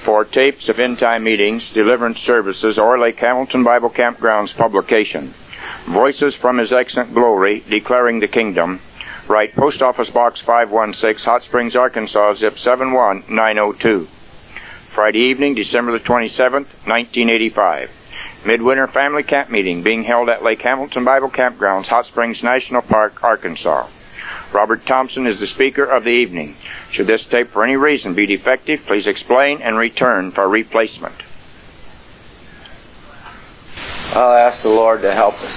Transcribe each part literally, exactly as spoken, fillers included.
for tapes of end-time meetings, deliverance services, or Lake Hamilton Bible Campground's publication. Voices from His Excellent Glory, Declaring the Kingdom. Write Post Office Box five one six, Hot Springs, Arkansas, zip seven one nine oh two. Friday evening, December the twenty-seventh, nineteen eighty-five. Midwinter Family Camp Meeting being held at Lake Hamilton Bible Campgrounds, Hot Springs National Park, Arkansas. Robert Thompson is the speaker of the evening. Should this tape for any reason be defective, please explain and return for replacement. I'll ask the Lord to help us.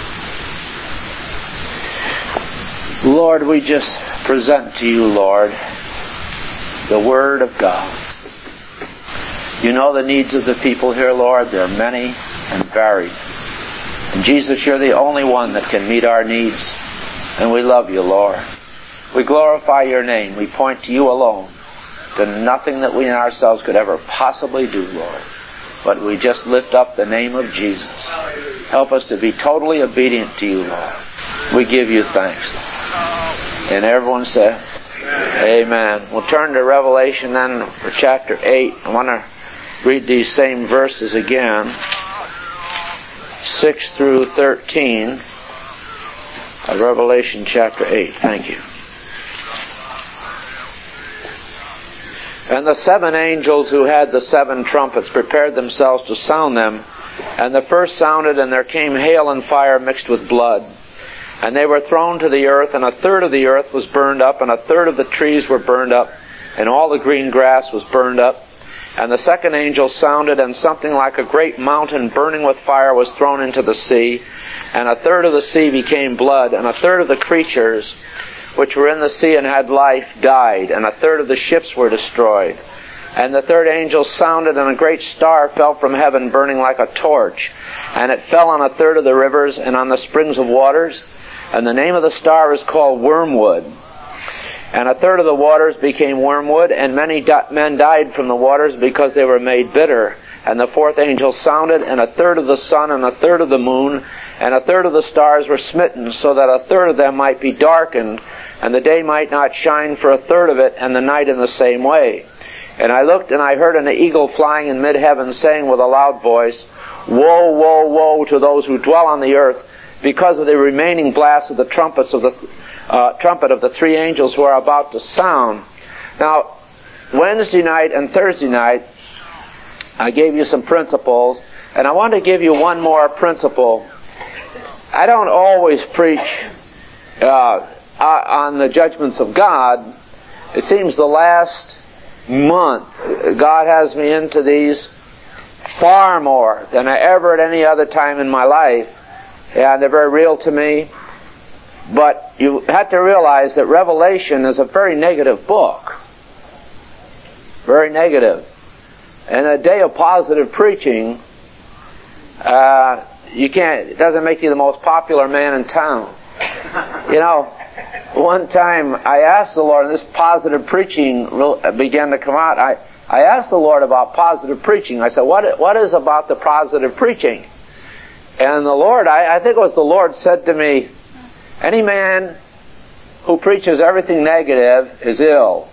Lord, we just present to you, Lord, the Word of God. You know the needs of the people here, Lord. They're many and varied. And Jesus, you're the only one that can meet our needs. And we love you, Lord. We glorify your name. We point to you alone, to nothing that we in ourselves could ever possibly do, Lord. But we just lift up the name of Jesus. Help us to be totally obedient to you, Lord. We give you thanks, Lord. And everyone said, Amen. We'll turn to Revelation then for chapter eight. I want to read these same verses again. six through thirteen. Of Revelation chapter eight. Thank you. And the seven angels who had the seven trumpets prepared themselves to sound them. And the first sounded, and there came hail and fire mixed with blood. And they were thrown to the earth, and a third of the earth was burned up, and a third of the trees were burned up, and all the green grass was burned up. And the second angel sounded, and something like a great mountain burning with fire was thrown into the sea. And a third of the sea became blood, and a third of the creatures which were in the sea and had life died, and a third of the ships were destroyed. And the third angel sounded, and a great star fell from heaven, burning like a torch. And it fell on a third of the rivers and on the springs of waters. And the name of the star is called Wormwood. And a third of the waters became wormwood, and many di- men died from the waters because they were made bitter. And the fourth angel sounded, and a third of the sun and a third of the moon and a third of the stars were smitten, so that a third of them might be darkened, and the day might not shine for a third of it, and the night in the same way. And I looked, and I heard an eagle flying in mid-heaven, saying with a loud voice, Woe, woe, woe to those who dwell on the earth, because of the remaining blast of the trumpets of the uh, trumpet of the three angels who are about to sound. Now, Wednesday night and Thursday night, I gave you some principles, and I want to give you one more principle. I don't always preach uh, on the judgments of God. It seems the last month God has me into these far more than I ever at any other time in my life. And they're very real to me. But you have to realize that Revelation is a very negative book. Very negative. And a day of positive preaching, uh, you can't, it doesn't make you the most popular man in town. You know, one time I asked the Lord, and this positive preaching began to come out, I, I asked the Lord about positive preaching. I said, what, what is about the positive preaching? And the Lord, I, I think it was the Lord said to me, any man who preaches everything negative is ill.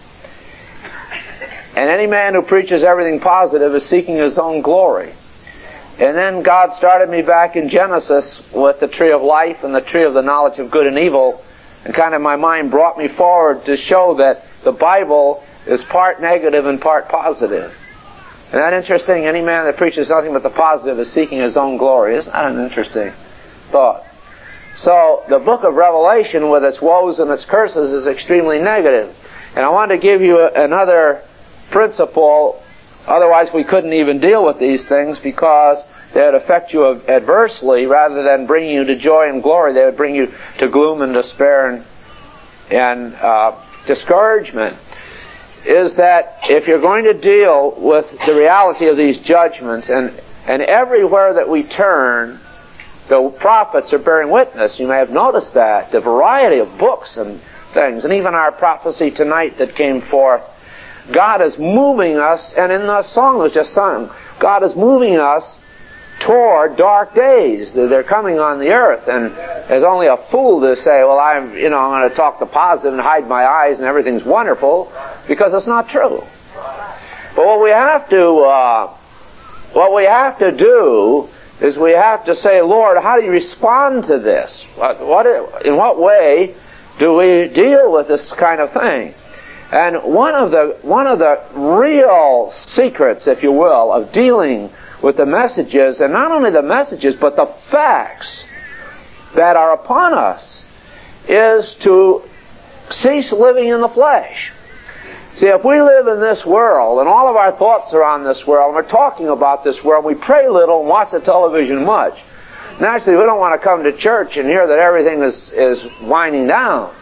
And any man who preaches everything positive is seeking his own glory. And then God started me back in Genesis with the tree of life and the tree of the knowledge of good and evil. And kind of my mind brought me forward to show that the Bible is part negative and part positive. Isn't that interesting? Any man that preaches nothing but the positive is seeking his own glory. Isn't that an interesting thought? So the book of Revelation, with its woes and its curses, is extremely negative. And I want to give you another principle. Otherwise we couldn't even deal with these things, because they would affect you adversely rather than bringing you to joy and glory. They would bring you to gloom and despair and, and uh, discouragement. Is that if you're going to deal with the reality of these judgments, and, and everywhere that we turn, the prophets are bearing witness. You may have noticed that. The variety of books and things, and even our prophecy tonight that came forth, God is moving us, and in the song that was just sung, God is moving us toward dark days. They're coming on the earth, and there's only a fool to say, well, I'm, you know, I'm going to talk the positive and hide my eyes and everything's wonderful, because it's not true. But what we we have to, uh, what we have to do is we have to say, Lord, how do you respond to this? What, what, in what way do we deal with this kind of thing? And one of the one of the real secrets, if you will, of dealing with the messages, and not only the messages, but the facts that are upon us, is to cease living in the flesh. See, if we live in this world, and all of our thoughts are on this world, and we're talking about this world, we pray little and watch the television much, naturally we don't want to come to church and hear that everything is, is winding down.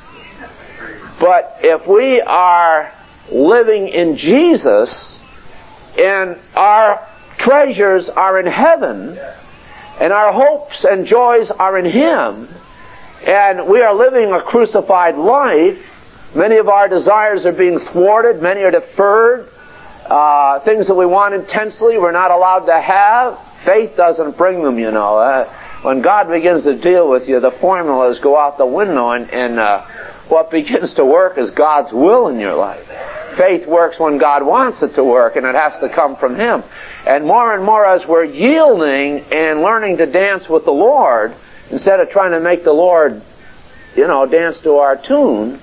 But if we are living in Jesus, and our treasures are in heaven, and our hopes and joys are in Him, and we are living a crucified life, many of our desires are being thwarted, many are deferred, uh, things that we want intensely we're not allowed to have. Faith doesn't bring them, you know. Uh, when God begins to deal with you, the formulas go out the window, and, and uh, what begins to work is God's will in your life. Faith works when God wants it to work, and it has to come from Him. And more and more as we're yielding and learning to dance with the Lord, instead of trying to make the Lord, you know, dance to our tune,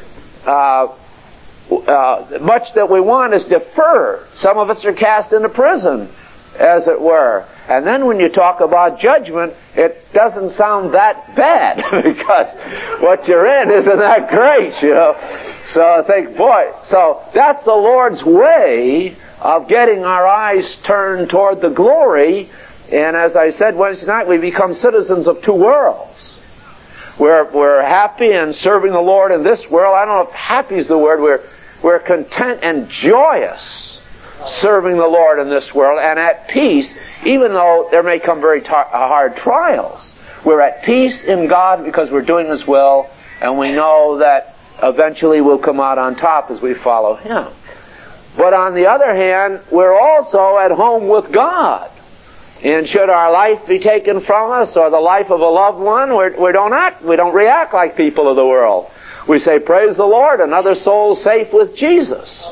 uh, uh, much that we want is deferred. Some of us are cast into prison, as it were. And then when you talk about judgment, it doesn't sound that bad, because what you're in isn't that great, you know. So I think, boy, so that's the Lord's way of getting our eyes turned toward the glory. And as I said Wednesday night, we become citizens of two worlds. We're, we're happy and serving the Lord in this world. I don't know if happy is the word. We're, we're content and joyous serving the Lord in this world, and at peace, even though there may come very tar- hard trials. We're at peace in God because we're doing His will, and we know that eventually we'll come out on top as we follow Him. But on the other hand, we're also at home with God. And should our life be taken from us, or the life of a loved one, we're, we don't act, we don't react like people of the world. We say, praise the Lord, another soul's safe with Jesus.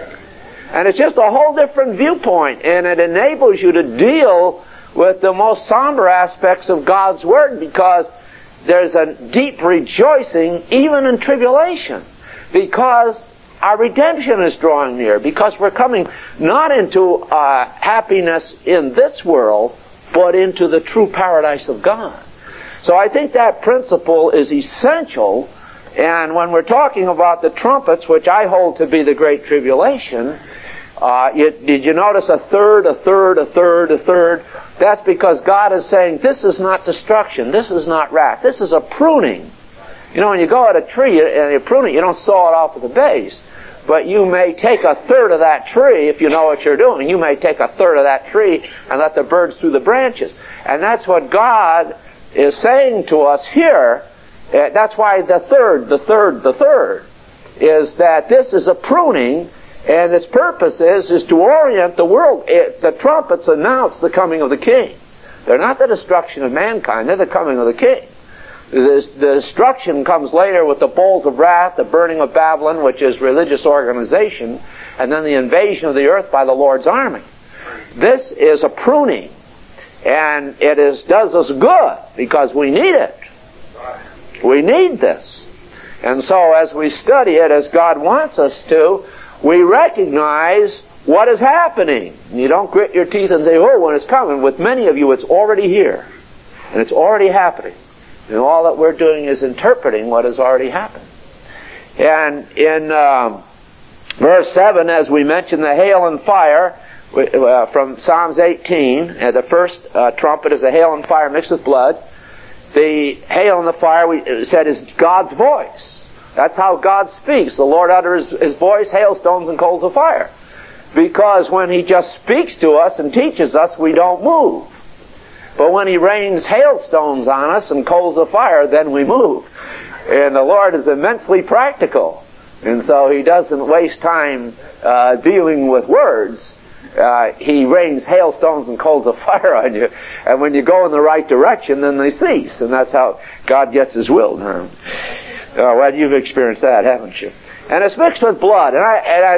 And it's just a whole different viewpoint, and it enables you to deal with the most somber aspects of God's Word, because there's a deep rejoicing even in tribulation, because our redemption is drawing near, because we're coming not into uh, happiness in this world, but into the true paradise of God. So I think that principle is essential. And when we're talking about the trumpets, which I hold to be the Great Tribulation, uh, you, did you notice a third, a third, a third, a third? That's because God is saying, this is not destruction, this is not wrath, this is a pruning. You know, when you go at a tree and you prune it, you don't saw it off at the base. But you may take a third of that tree, if you know what you're doing. You may take a third of that tree and let the birds through the branches. And that's what God is saying to us here. Uh, that's why the third, the third, the third, is that this is a pruning, and its purpose is, is to orient the world. It, the trumpets announce the coming of the King. They're not the destruction of mankind, they're the coming of the King. The, the destruction comes later with the bowls of wrath, the burning of Babylon, which is religious organization, and then the invasion of the earth by the Lord's army. This is a pruning, and it is does us good, because we need it. We need this. And so as we study it as God wants us to, we recognize what is happening. You don't grit your teeth and say, oh, when it's coming. With many of you, it's already here. And it's already happening. And all that we're doing is interpreting what has already happened. And in um, verse seven, as we mentioned, the hail and fire, uh, from Psalms eighteen, uh, the first uh, trumpet is the hail and fire mixed with blood. The hail and the fire, we said, is God's voice. That's how God speaks. The Lord utters His voice, hailstones and coals of fire. Because when He just speaks to us and teaches us, we don't move. But when He rains hailstones on us and coals of fire, then we move. And the Lord is immensely practical. And so He doesn't waste time uh, dealing with words. Uh, he rains hailstones and coals of fire on you. And when you go in the right direction, then they cease. And that's how God gets His will done. Uh, well, you've experienced that, haven't you? And it's mixed with blood. And I, and I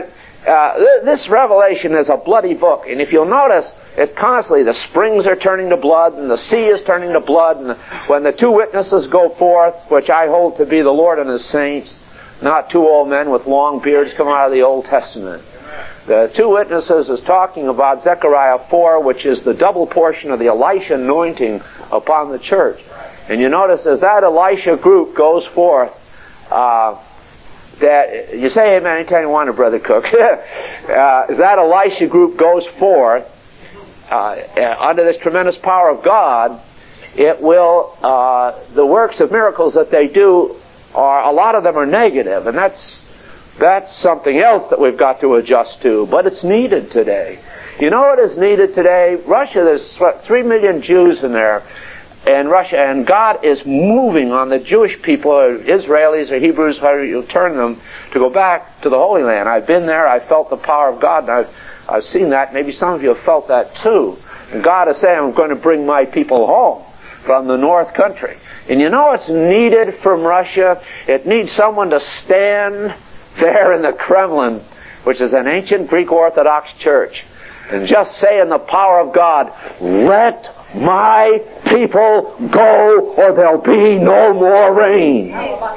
uh, th- this Revelation is a bloody book. And if you'll notice, it's constantly, the springs are turning to blood, and the sea is turning to blood, and when the two witnesses go forth, which I hold to be the Lord and His saints, not two old men with long beards come out of the Old Testament. The two witnesses is talking about Zechariah four, which is the double portion of the Elisha anointing upon the church. And you notice as that Elisha group goes forth, uh, that, you say amen anytime you want to, Brother Cook. uh, as that Elisha group goes forth, uh, under this tremendous power of God, it will, uh, the works of miracles that they do are, a lot of them are negative, and that's, that's something else that we've got to adjust to, but it's needed today. You know what is needed today? Russia, there's what, three million Jews in there, in Russia, and God is moving on the Jewish people, or Israelis or Hebrews, however you turn them, to go back to the Holy Land. I've been there, I've felt the power of God, and I've, I've seen that. Maybe some of you have felt that too. And God is saying, I'm going to bring my people home from the North Country. And you know what's needed from Russia? It needs someone to stand there in the Kremlin, which is an ancient Greek Orthodox church, and just say in the power of God, let my people go or there'll be no more rain.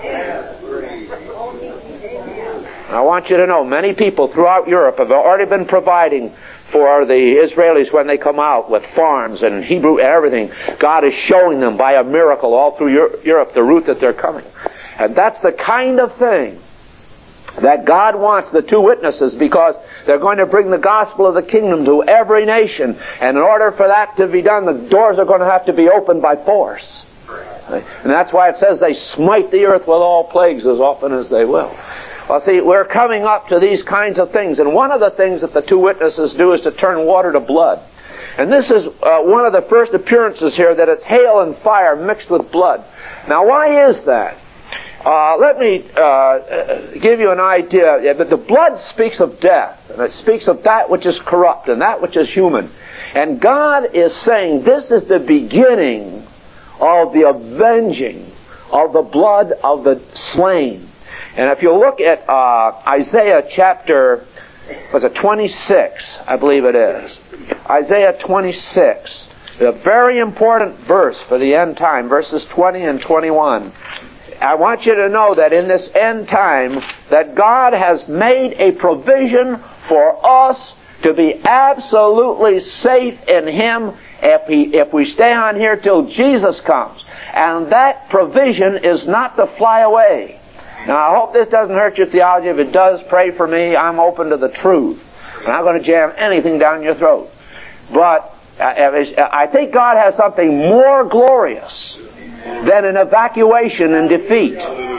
I want you to know, many people throughout Europe have already been providing for the Israelis when they come out with farms and Hebrew and everything. God is showing them by a miracle all through Europe the route that they're coming. And that's the kind of thing that God wants the two witnesses, because they're going to bring the gospel of the kingdom to every nation. And in order for that to be done, the doors are going to have to be opened by force. And that's why it says they smite the earth with all plagues as often as they will. Well, see, we're coming up to these kinds of things. And one of the things that the two witnesses do is to turn water to blood. And this is uh, one of the first appearances here, that it's hail and fire mixed with blood. Now, why is that? Uh, let me uh, give you an idea. The blood speaks of death, and it speaks of that which is corrupt and that which is human. And God is saying this is the beginning of the avenging of the blood of the slain. And if you look at uh, Isaiah chapter, was it twenty-six, I believe it is. Isaiah twenty-six, a very important verse for the end time, verses twenty and twenty-one. I want you to know that in this end time, that God has made a provision for us to be absolutely safe in Him if, he, if we stay on here till Jesus comes. And that provision is not to fly away. Now, I hope this doesn't hurt your theology. If it does, pray for me. I'm open to the truth. I'm not going to jam anything down your throat. But I think God has something more glorious than an evacuation and defeat.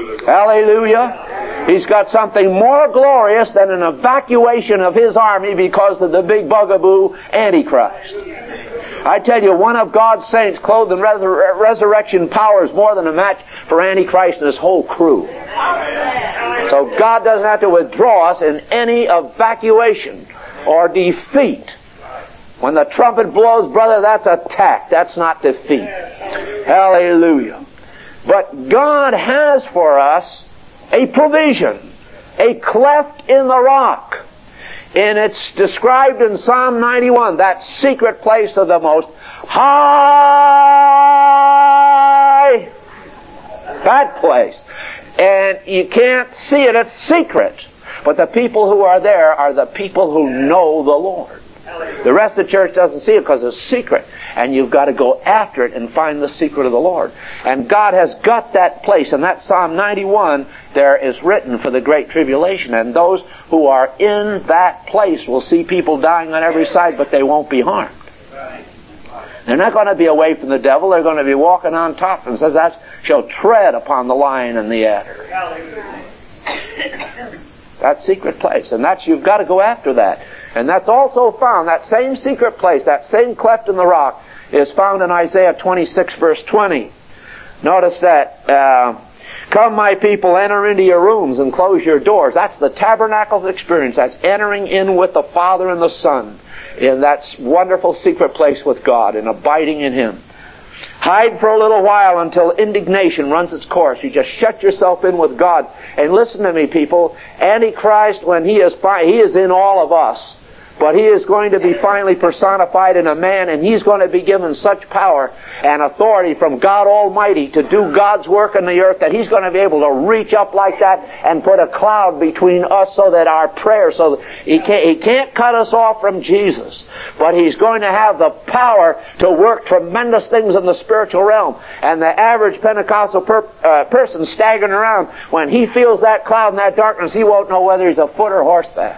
Hallelujah. He's got something more glorious than an evacuation of His army because of the big bugaboo Antichrist. I tell you, one of God's saints clothed in resur- resurrection power is more than a match for Antichrist and his whole crew. So God doesn't have to withdraw us in any evacuation or defeat. When the trumpet blows, brother, that's attack. That's not defeat. Hallelujah. But God has for us a provision, a cleft in the rock. And it's described in Psalm ninety-one, that secret place of the Most High. That place. And you can't see it, it's secret. But the people who are there are the people who know the Lord. The rest of the church doesn't see it because it's secret. And you've got to go after it and find the secret of the Lord. And God has got that place. And that Psalm ninety-one there is written for the Great Tribulation. And those who are in that place will see people dying on every side, but they won't be harmed. They're not going to be away from the devil. They're going to be walking on top. And says that shall tread upon the lion and the adder. That secret place. And that's, you've got to go after that. And that's also found, that same secret place, that same cleft in the rock, is found in Isaiah twenty-six, verse twenty. Notice that, uh, come my people, enter into your rooms and close your doors. That's the tabernacle's experience. That's entering in with the Father and the Son in that wonderful secret place with God and abiding in Him. Hide for a little while until indignation runs its course. You just shut yourself in with God. And listen to me, people. Antichrist, when he is fi- he is in all of us. But he is going to be finally personified in a man, and he's going to be given such power and authority from God Almighty to do God's work in the earth that he's going to be able to reach up like that and put a cloud between us so that our prayers, so that he can't, he can't cut us off from Jesus. But he's going to have the power to work tremendous things in the spiritual realm. And the average Pentecostal per, uh, person staggering around, when he feels that cloud and that darkness, he won't know whether he's a foot or horseback.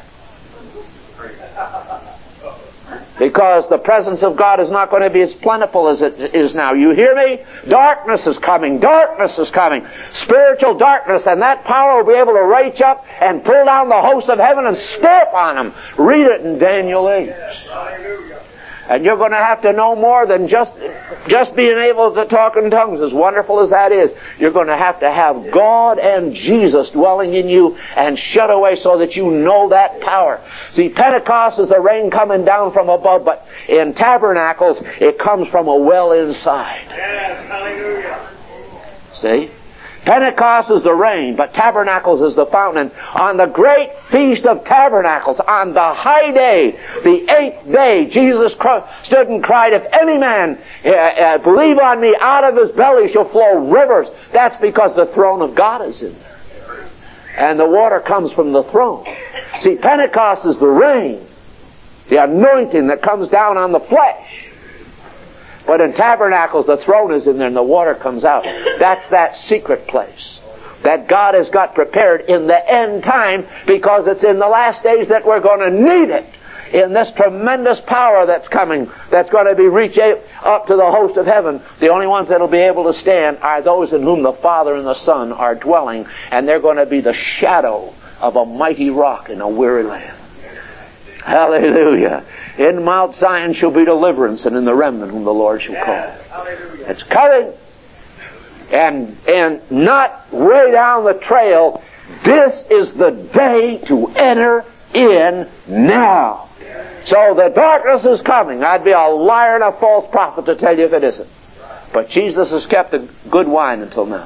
Because the presence of God is not going to be as plentiful as it is now. You hear me? Darkness is coming. Darkness is coming. Spiritual darkness. And that power will be able to reach up and pull down the hosts of heaven and step on them. Read it in Daniel eight. And you're going to have to know more than just just being able to talk in tongues, as wonderful as that is. You're going to have to have God and Jesus dwelling in you and shut away so that you know that power. See, Pentecost is the rain coming down from above, but in tabernacles, it comes from a well inside. Yes, hallelujah. See? Pentecost is the rain, but Tabernacles is the fountain. And on the great feast of Tabernacles, on the high day, the eighth day, Jesus stood and cried, if any man uh, uh, believe on me, out of his belly shall flow rivers. That's because the throne of God is in there. And the water comes from the throne. See, Pentecost is the rain, the anointing that comes down on the flesh. But in Tabernacles, the throne is in there and the water comes out. That's that secret place that God has got prepared in the end time, because it's in the last days that we're going to need it. In this tremendous power that's coming, that's going to be reached up to the host of heaven, the only ones that will be able to stand are those in whom the Father and the Son are dwelling, and they're going to be the shadow of a mighty rock in a weary land. Hallelujah. In Mount Zion shall be deliverance, and in the remnant whom the Lord shall call. It's coming. And, and not way down the trail. This is the day to enter in now. So the darkness is coming. I'd be a liar and a false prophet to tell you if it isn't. But Jesus has kept the good wine until now.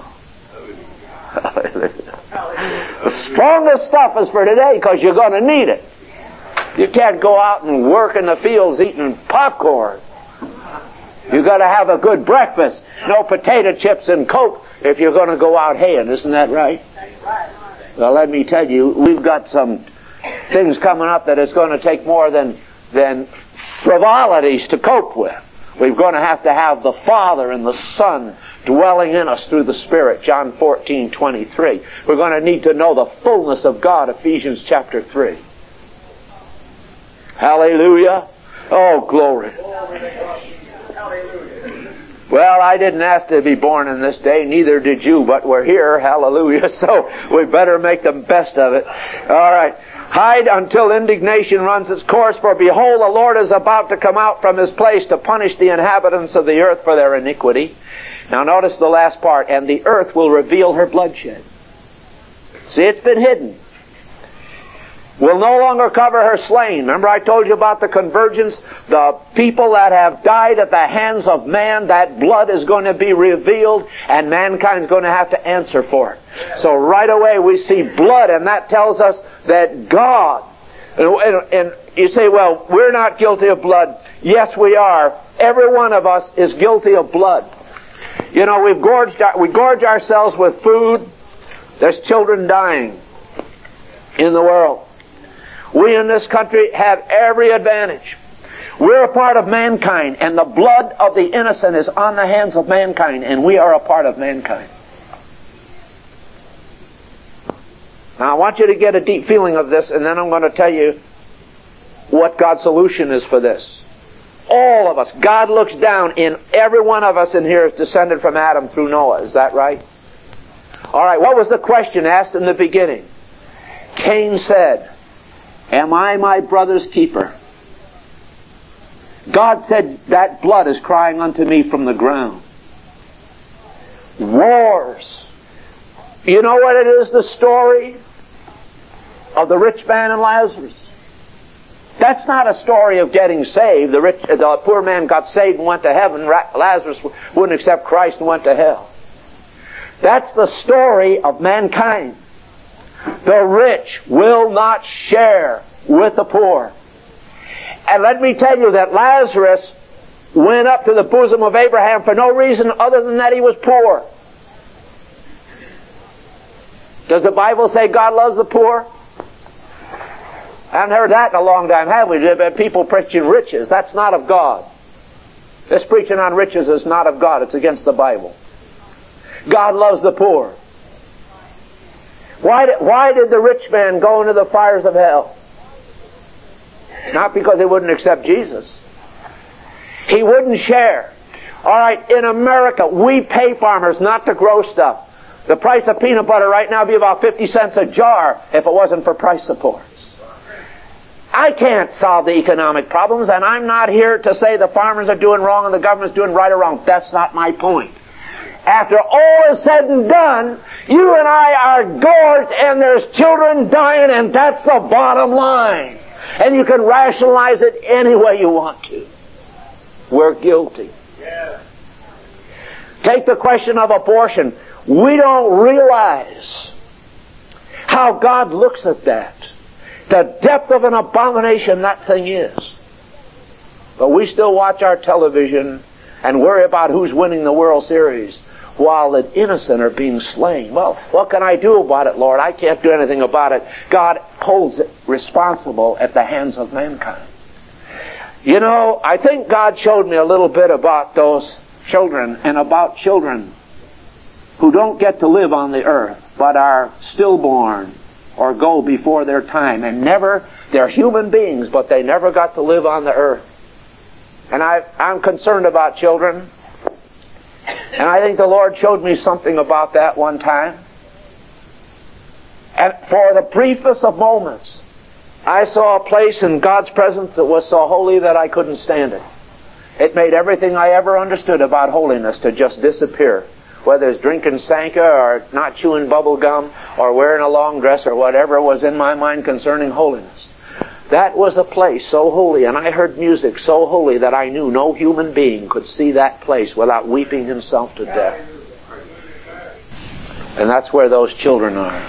The strongest stuff is for today, because you're going to need it. You can't go out and work in the fields eating popcorn. You've got to have a good breakfast. No potato chips and Coke if you're going to go out haying. Isn't that right? Well, let me tell you, we've got some things coming up that it's going to take more than, than frivolities to cope with. We're going to have to have the Father and the Son dwelling in us through the Spirit. John fourteen twenty-three. We're going to need to know the fullness of God. Ephesians chapter three. Hallelujah. Oh, glory. Well, I didn't ask to be born in this day, neither did you, but we're here. Hallelujah. So we better make the best of it. All right. Hide until indignation runs its course, for behold, the Lord is about to come out from his place to punish the inhabitants of the earth for their iniquity. Now notice the last part. And the earth will reveal her bloodshed. See, it's been hidden. Will no longer cover her slain. Remember I told you about the convergence? The people that have died at the hands of man, that blood is going to be revealed, and mankind's going to have to answer for it. So right away we see blood, and that tells us that God, and, and, and you say, well, we're not guilty of blood. Yes, we are. Every one of us is guilty of blood. You know, we've gorged, we gorge ourselves with food. There's children dying in the world. We in this country have every advantage. We're a part of mankind, and the blood of the innocent is on the hands of mankind, and we are a part of mankind. Now I want you to get a deep feeling of this, and then I'm going to tell you what God's solution is for this. All of us, God looks down, in every one of us in here is descended from Adam through Noah. Is that right? All right, what was the question asked in the beginning? Cain said, am I my brother's keeper? God said, that blood is crying unto me from the ground. Wars. You know what it is, the story of the rich man and Lazarus? That's not a story of getting saved. The rich, the poor man got saved and went to heaven. Lazarus wouldn't accept Christ and went to hell. That's the story of mankind. The rich will not share with the poor. And let me tell you that Lazarus went up to the bosom of Abraham for no reason other than that he was poor. Does the Bible say God loves the poor? I haven't heard that in a long time, have we? People preaching riches. That's not of God. This preaching on riches is not of God. It's against the Bible. God loves the poor. Why did, why did the rich man go into the fires of hell? Not because he wouldn't accept Jesus. He wouldn't share. All right, in America, we pay farmers not to grow stuff. The price of peanut butter right now would be about fifty cents a jar if it wasn't for price supports. I can't solve the economic problems, and I'm not here to say the farmers are doing wrong and the government's doing right or wrong. That's not my point. After all is said and done, you and I are gorged, and there's children dying, and that's the bottom line. And you can rationalize it any way you want to. We're guilty. Yeah. Take the question of abortion. We don't realize how God looks at that. The depth of an abomination that thing is. But we still watch our television and worry about who's winning the World Series while the innocent are being slain. Well, what can I do about it, Lord? I can't do anything about it. God holds it responsible at the hands of mankind. You know, I think God showed me a little bit about those children and about children who don't get to live on the earth but are stillborn or go before their time and never, they're human beings, but they never got to live on the earth. And I, I'm concerned about children. And I think the Lord showed me something about that one time. And for the briefest of moments, I saw a place in God's presence that was so holy that I couldn't stand it. It made everything I ever understood about holiness to just disappear. Whether it's drinking Sanka or not chewing bubble gum or wearing a long dress or whatever was in my mind concerning holiness. That was a place so holy, and I heard music so holy that I knew no human being could see that place without weeping himself to death. And that's where those children are.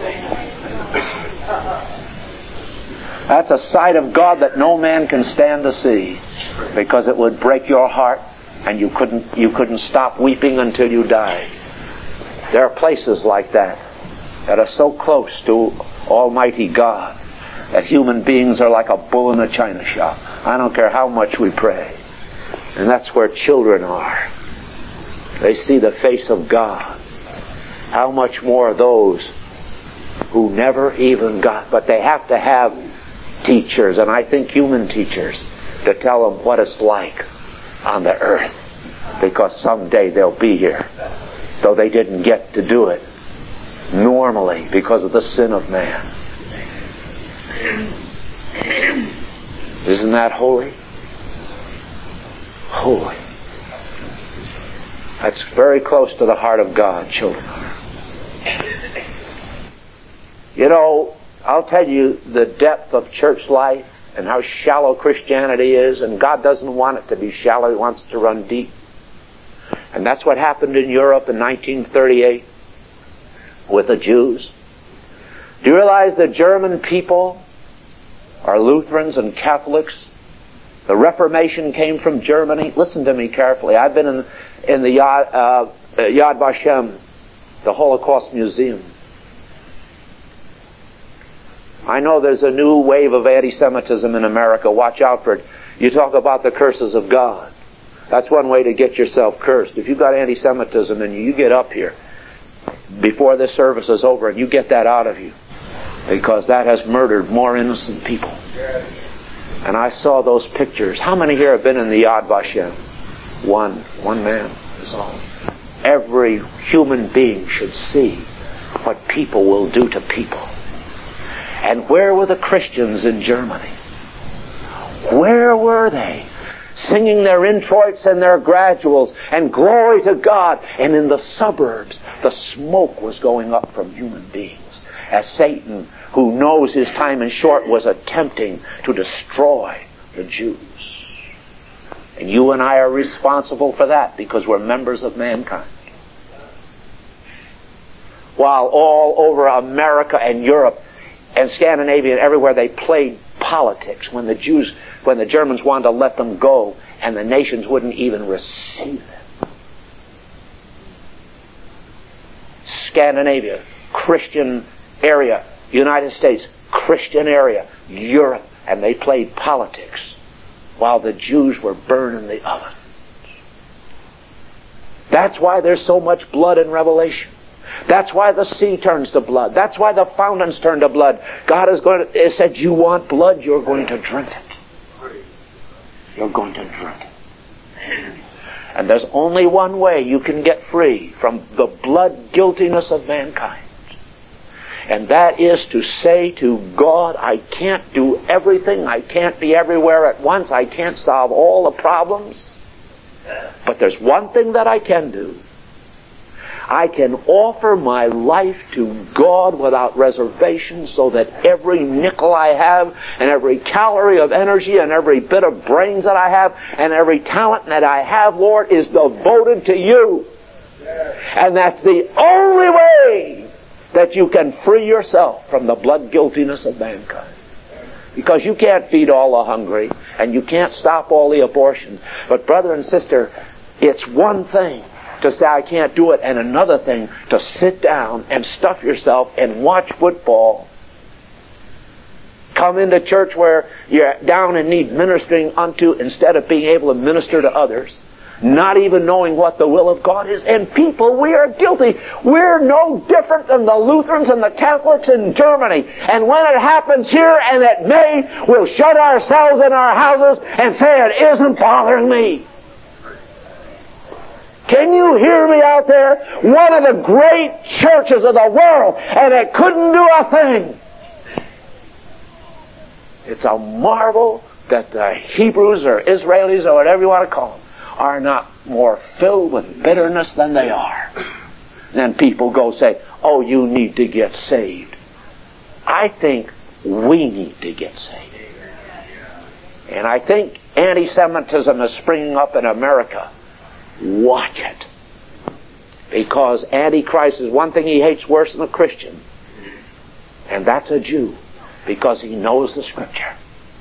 That's a sight of God that no man can stand to see, because it would break your heart and you couldn't you couldn't stop weeping until you died. There are places like that that are so close to Almighty God that human beings are like a bull in a china shop. I don't care how much we pray. And that's where children are. They see the face of God. How much more those who never even got, but they have to have teachers, and I think human teachers, to tell them what it's like on the earth, because someday they'll be here, though they didn't get to do it normally because of the sin of man. Isn't that holy? Holy. That's very close to the heart of God, children are. You know, I'll tell you the depth of church life and how shallow Christianity is, and God doesn't want it to be shallow. He wants it to run deep. And that's what happened in Europe in nineteen thirty-eight with the Jews. Do you realize the German people are Lutherans and Catholics? The Reformation came from Germany. Listen to me carefully. I've been in, in the Yad, uh, Yad Vashem, the Holocaust Museum. I know there's a new wave of anti-Semitism in America. Watch out for it. You talk about the curses of God. That's one way to get yourself cursed. If you've got anti-Semitism and you get up here before this service is over and you get that out of you, because that has murdered more innocent people. And I saw those pictures. How many here have been in the Yad Vashem? One. One man is all. Every human being should see what people will do to people. And where were the Christians in Germany? Where were they? Singing their introits and their graduals and glory to God. And in the suburbs, the smoke was going up from human beings as Satan who knows his time is short, was attempting to destroy the Jews. And you and I are responsible for that because we're members of mankind. While all over America and Europe and Scandinavia and everywhere they played politics when the Jews, when the Germans wanted to let them go and the nations wouldn't even receive them. Scandinavia, Christian area. United States, Christian area. Europe, and they played politics while the Jews were burned in the oven. That's why there's so much blood in Revelation. That's why the sea turns to blood. That's why the fountains turn to blood. God is going to, it said, you want blood, you're going to drink it. You're going to drink it. And there's only one way you can get free from the blood guiltiness of mankind. And that is to say to God, I can't do everything. I can't be everywhere at once. I can't solve all the problems. But there's one thing that I can do. I can offer my life to God without reservation so that every nickel I have and every calorie of energy and every bit of brains that I have and every talent that I have, Lord, is devoted to you. And that's the only way that you can free yourself from the blood guiltiness of mankind. Because you can't feed all the hungry and you can't stop all the abortions. But brother and sister, it's one thing to say I can't do it, and another thing to sit down and stuff yourself and watch football. Come into church where you're down and need ministering unto instead of being able to minister to others. Not even knowing what the will of God is. And people, we are guilty. We're no different than the Lutherans and the Catholics in Germany. And when it happens here, and it may, we'll shut ourselves in our houses and say, it isn't bothering me. Can you hear me out there? One of the great churches of the world, and it couldn't do a thing. It's a marvel that the Hebrews or Israelis or whatever you want to call them are not more filled with bitterness than they are. Then people go say, oh, you need to get saved. I think we need to get saved. And I think anti-Semitism is springing up in America. Watch it. Because Antichrist is one thing he hates worse than a Christian. And that's a Jew. Because he knows the Scripture.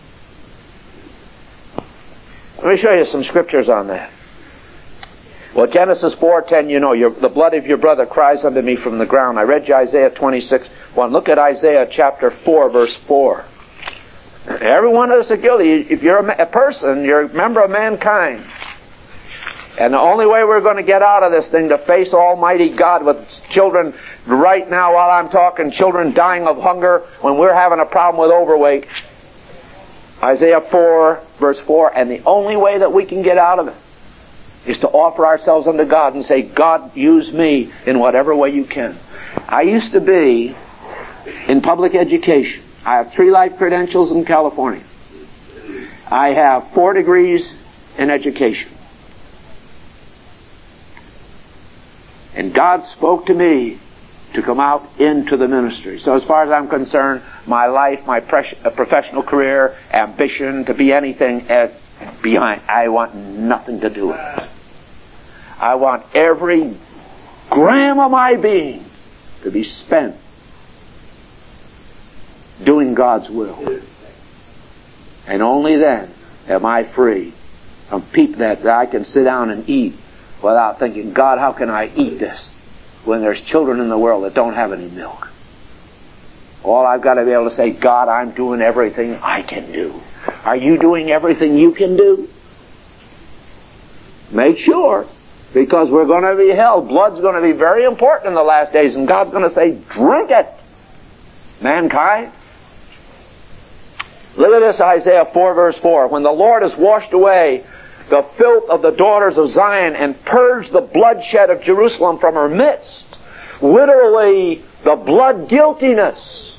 Let me show you some scriptures on that. Well, Genesis four ten, you know, your, the blood of your brother cries unto me from the ground. I read you Isaiah twenty-six one. Look at Isaiah chapter four, verse four. Every one of us are guilty. If you're a, a person, you're a member of mankind. And the only way we're going to get out of this thing to face Almighty God with children right now while I'm talking, children dying of hunger when we're having a problem with overweight. Isaiah four, verse four, and the only way that we can get out of it is to offer ourselves unto God and say, God, use me in whatever way you can. I used to be in public education. I have three life credentials in California. I have four degrees in education. And God spoke to me to come out into the ministry. So as far as I'm concerned, my life, my professional career, ambition to be anything as behind, I want nothing to do with it. I want every gram of my being to be spent doing God's will. And only then am I free from people that, that I can sit down and eat without thinking, God, how can I eat this when there's children in the world that don't have any milk? All I've got to be able to say, God, I'm doing everything I can do. Are you doing everything you can do? Make sure, because we're going to be held. Blood's going to be very important in the last days, and God's going to say, drink it, mankind. Look at this, Isaiah four, verse four. When the Lord has washed away the filth of the daughters of Zion and purged the bloodshed of Jerusalem from her midst. Literally, the blood guiltiness.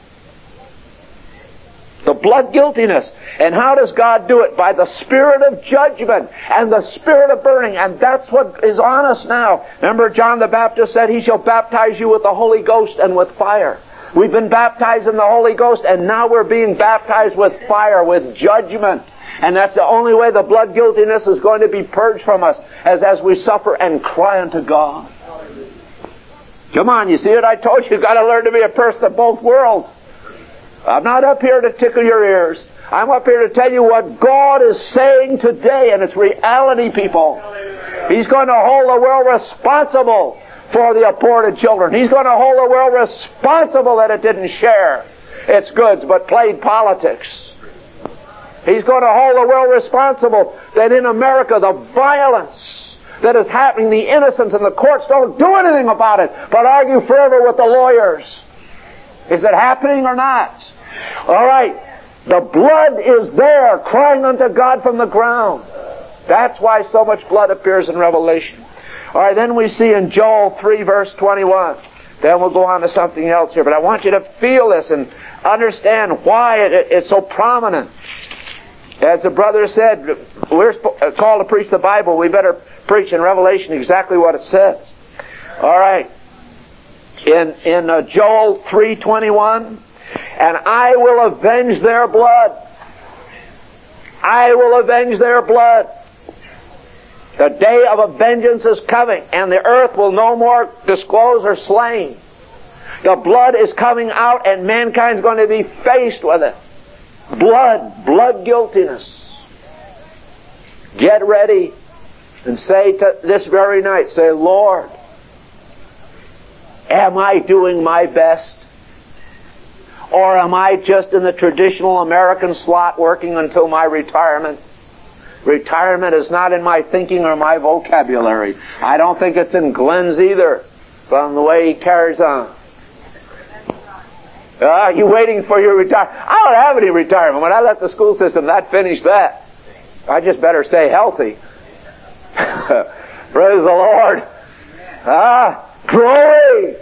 The blood guiltiness. And how does God do it? By the spirit of judgment and the spirit of burning. And that's what is on us now. Remember, John the Baptist said, He shall baptize you with the Holy Ghost and with fire. We've been baptized in the Holy Ghost, and now we're being baptized with fire, with judgment. And that's the only way the blood guiltiness is going to be purged from us, as as we suffer and cry unto God. Come on, you see it? I told you, you've got to learn to be a person of both worlds. I'm not up here to tickle your ears. I'm up here to tell you what God is saying today, and it's reality, people. He's going to hold the world responsible for the aborted children. He's going to hold the world responsible that it didn't share its goods but played politics. He's going to hold the world responsible that in America the violence that is happening, the innocents in the courts don't do anything about it but argue forever with the lawyers. Is it happening or not? All right. The blood is there crying unto God from the ground. That's why so much blood appears in Revelation. All right, then we see in Joel three verse twenty-one. Then we'll go on to something else here. But I want you to feel this and understand why it, it, it's so prominent. As the brother said, we're called to preach the Bible. We better preach in Revelation exactly what it says. All right. In, in uh, Joel three twenty-one, and I will avenge their blood. I will avenge their blood. The day of vengeance is coming, and the earth will no more disclose her slain. The blood is coming out, and mankind's going to be faced with it. Blood, blood guiltiness. Get ready and say to this very night, say, Lord, am I doing my best? Or am I just in the traditional American slot working until my retirement? Retirement is not in my thinking or my vocabulary. I don't think it's in Glenn's either, from the way he carries on. Ah, uh, you waiting for your retirement? I don't have any retirement. When I left the school system, that finished that. I just better stay healthy. Praise the Lord. Ah, glory.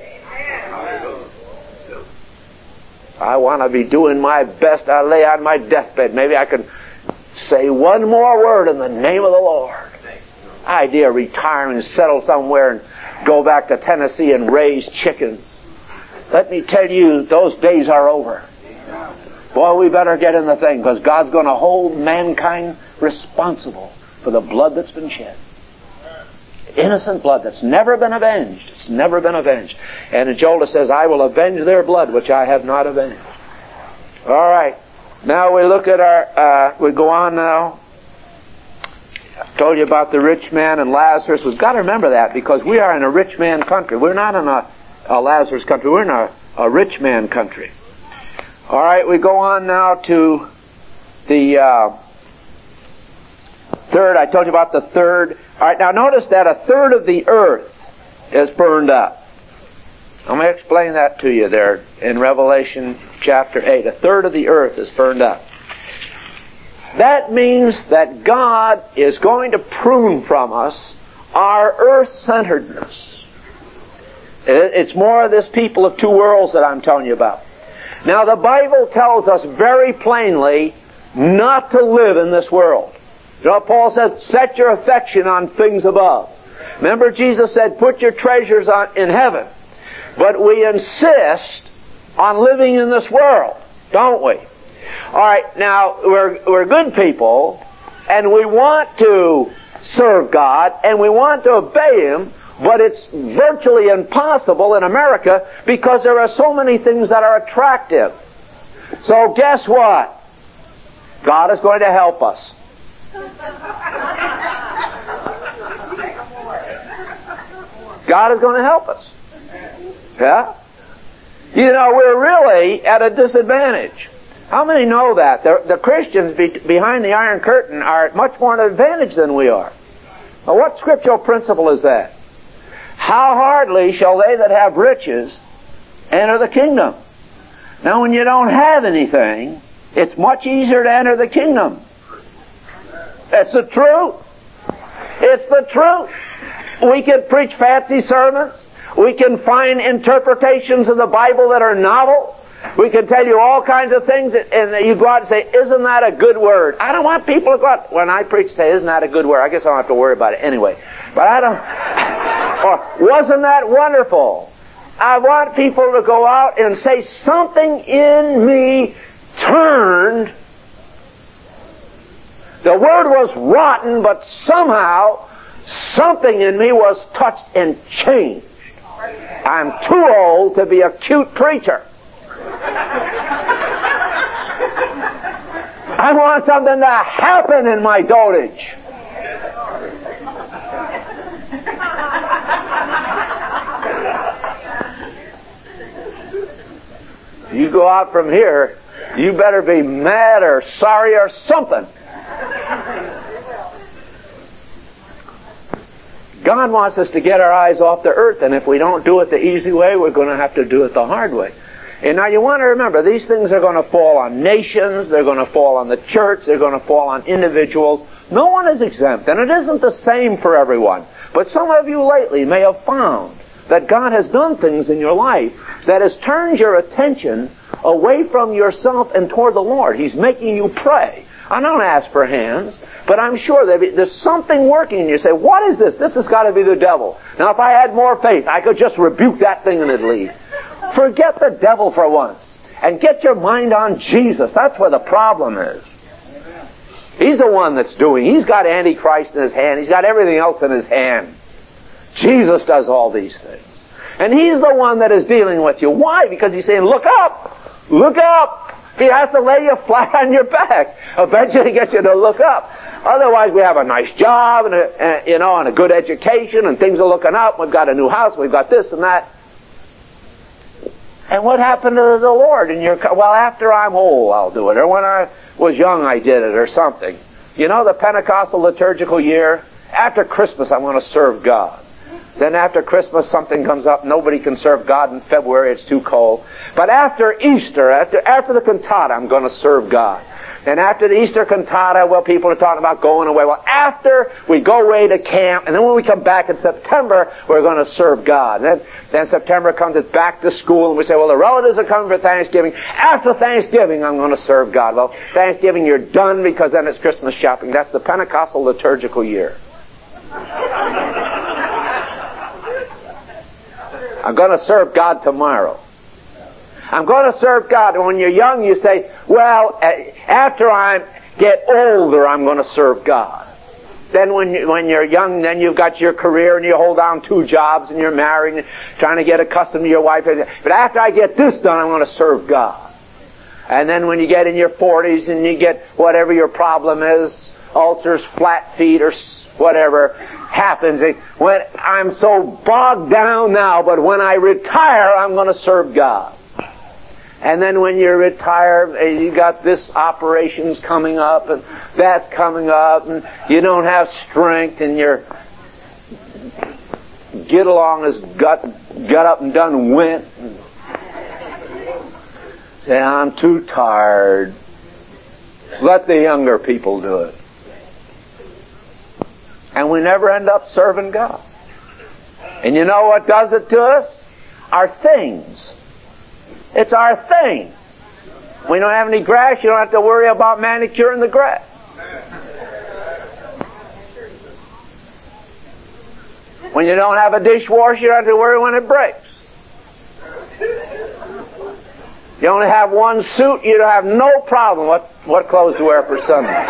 I want to be doing my best. I lay on my deathbed. Maybe I can say one more word in the name of the Lord. Idea of retiring and settle somewhere and go back to Tennessee and raise chickens. Let me tell you, those days are over. Boy, we better get in the thing, because God's going to hold mankind responsible for the blood that's been shed. Innocent blood that's never been avenged. It's never been avenged. And in Joel it says, I will avenge their blood, which I have not avenged. All right. Now we look at our, uh, we go on now. I told you about the rich man and Lazarus. We've got to remember that, because we are in a rich man country. We're not in a, a Lazarus country. We're in a, a rich man country. All right, we go on now to the uh, third. I told you about the third. All right, now notice that a third of the earth is burned up. Let me explain that to you there in Revelation chapter eight. A third of the earth is burned up. That means that God is going to prune from us our earth-centeredness. It's more of this people of two worlds that I'm telling you about. Now, the Bible tells us very plainly not to live in this world. You know, Paul said, set your affection on things above. Remember, Jesus said, put your treasures on, in heaven. But we insist on living in this world, don't we? All right, now, we're, we're good people, and we want to serve God, and we want to obey Him, but it's virtually impossible in America because there are so many things that are attractive. So guess what? God is going to help us. God is going to help us. Yeah? You know, we're really at a disadvantage. How many know that? The, the Christians be, behind the Iron Curtain are at much more an advantage than we are. Now, what scriptural principle is that? How hardly shall they that have riches enter the kingdom? Now, when you don't have anything, it's much easier to enter the kingdom. That's the truth. It's the truth. We can preach fancy sermons. We can find interpretations of the Bible that are novel. We can tell you all kinds of things, and you go out and say, isn't that a good word? I don't want people to go out, when I preach, say, isn't that a good word? I guess I don't have to worry about it anyway. But I don't... Or, wasn't that wonderful? I want people to go out and say, something in me turned. The word was rotten, but somehow something in me was touched and changed. I'm too old to be a cute preacher. I want something to happen in my dotage. You go out from here, you better be mad or sorry or something. God wants us to get our eyes off the earth, and if we don't do it the easy way, we're going to have to do it the hard way. And now you want to remember, these things are going to fall on nations, they're going to fall on the church, they're going to fall on individuals. No one is exempt, and it isn't the same for everyone. But some of you lately may have found that God has done things in your life that has turned your attention away from yourself and toward the Lord. He's making you pray. I don't ask for hands, but I'm sure that there's something working. You say, what is this? This has got to be the devil. Now, if I had more faith, I could just rebuke that thing and it'd leave. Forget the devil for once and get your mind on Jesus. That's where the problem is. He's the one that's doing. He's got Antichrist in his hand. He's got everything else in his hand. Jesus does all these things. And He's the one that is dealing with you. Why? Because He's saying, look up! Look up! He has to lay you flat on your back. Eventually get you to look up. Otherwise, we have a nice job and, a, and you know, and a good education, and things are looking up. We've got a new house. We've got this and that. And what happened to the Lord? And you're, well, after I'm old, I'll do it. Or when I was young, I did it, or something. You know, the Pentecostal liturgical year, after Christmas, I'm going to serve God. Then after Christmas, something comes up. Nobody can serve God in February. It's too cold. But after Easter, after, after the cantata, I'm going to serve God. And after the Easter cantata, well, people are talking about going away. Well, after we go away to camp, and then when we come back in September, we're going to serve God. And then, then September comes, it's back to school, and we say, well, the relatives are coming for Thanksgiving. After Thanksgiving, I'm going to serve God. Well, Thanksgiving, you're done, because then it's Christmas shopping. That's the Pentecostal liturgical year. I'm going to serve God tomorrow. I'm going to serve God. And when you're young, you say, well, after I get older, I'm going to serve God. Then when, you, when you're young, then you've got your career and you hold down two jobs and you're married and trying to get accustomed to your wife. But after I get this done, I'm going to serve God. And then when you get in your forties and you get whatever your problem is, ulcers, flat feet, or whatever happens, when I'm so bogged down now, but when I retire, I'm going to serve God. And then when you retire, you got this operation's coming up, and that's coming up, and you don't have strength, and your get along has got got up and done went. And say, I'm too tired. Let the younger people do it. And we never end up serving God. And you know what does it to us? Our things. It's our thing. We don't have any grass, you don't have to worry about manicuring the grass. When you don't have a dishwasher, you don't have to worry when it breaks. You only have one suit, you don't have no problem what, what clothes to wear for Sunday.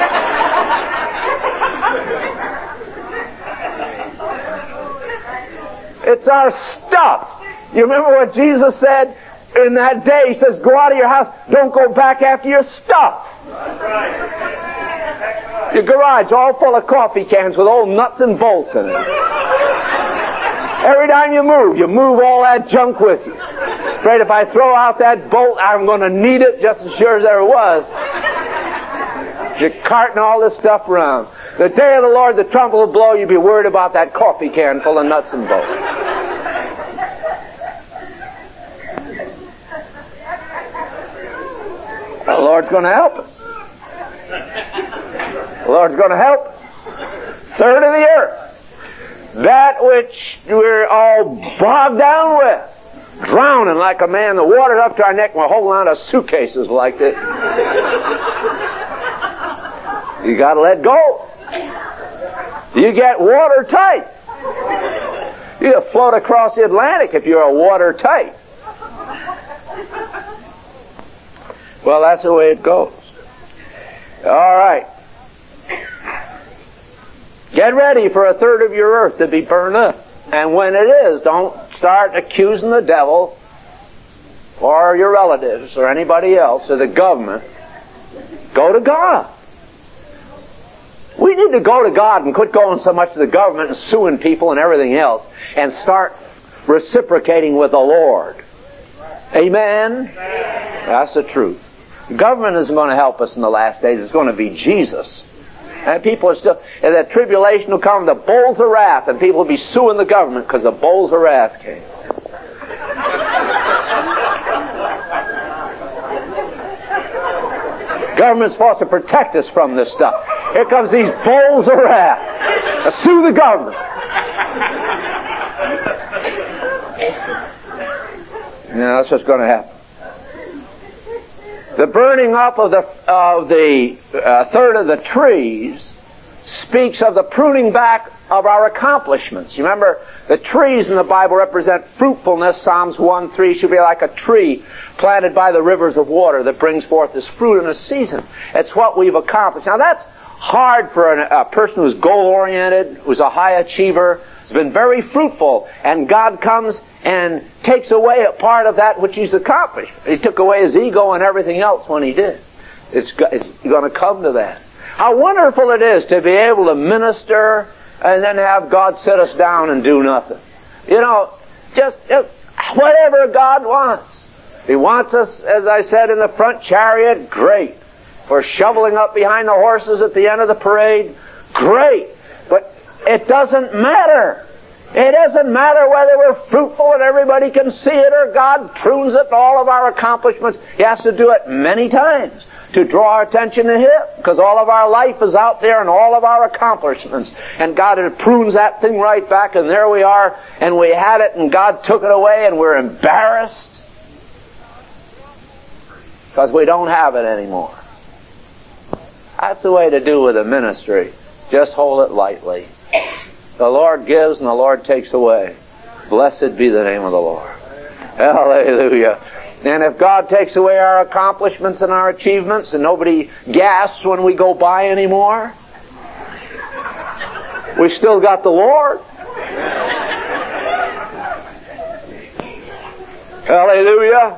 It's our stuff. You remember what Jesus said? In that day, He says, go out of your house, don't go back after your stuff. Your garage all full of coffee cans with old nuts and bolts in it. Every time you move, you move all that junk with you. Afraid if I throw out that bolt, I'm going to need it just as sure as there was. You're carting all this stuff around. The day of the Lord, the trumpet will blow, you'll be worried about that coffee can full of nuts and bolts. The Lord's going to help us. The Lord's going to help us. Third of the earth. That which we're all bogged down with. Drowning like a man. The water's up to our neck and we're holding on to suitcases like this. You got to let go. You get watertight. You can float across the Atlantic if you're watertight. Well, that's the way it goes. All right. Get ready for a third of your earth to be burned up. And when it is, don't start accusing the devil or your relatives or anybody else or the government. Go to God. We need to go to God and quit going so much to the government and suing people and everything else and start reciprocating with the Lord. Amen? That's the truth. The government isn't going to help us in the last days. It's going to be Jesus. And people are still, and that tribulation will come, the bowls of wrath, and people will be suing the government because the bowls of wrath came. Government's supposed to protect us from this stuff. Here comes these bowls of wrath. Now, sue the government. Yeah, that's what's going to happen. The burning up of the of the uh, third of the trees speaks of the pruning back of our accomplishments. You remember, the trees in the Bible represent fruitfulness. Psalms one three should be like a tree planted by the rivers of water that brings forth its fruit in a season. It's what we've accomplished. Now that's hard for an, a person who's goal-oriented, who's a high achiever, has been very fruitful, and God comes and takes away a part of that which he's accomplished. He took away his ego and everything else when he did. It's, it's going to come to that. How wonderful it is to be able to minister and then have God sit us down and do nothing. You know, just, just whatever God wants. He wants us, as I said, in the front chariot, great. For shoveling up behind the horses at the end of the parade, great. But it doesn't matter. It doesn't matter whether we're fruitful and everybody can see it or God prunes it in all of our accomplishments. He has to do it many times to draw our attention to Him, because all of our life is out there and all of our accomplishments. And God prunes that thing right back, and there we are, and we had it and God took it away and we're embarrassed because we don't have it anymore. That's the way to do with a ministry. Just hold it lightly. The Lord gives and the Lord takes away. Blessed be the name of the Lord. Hallelujah. And if God takes away our accomplishments and our achievements and nobody gasps when we go by anymore, we still got the Lord. Hallelujah.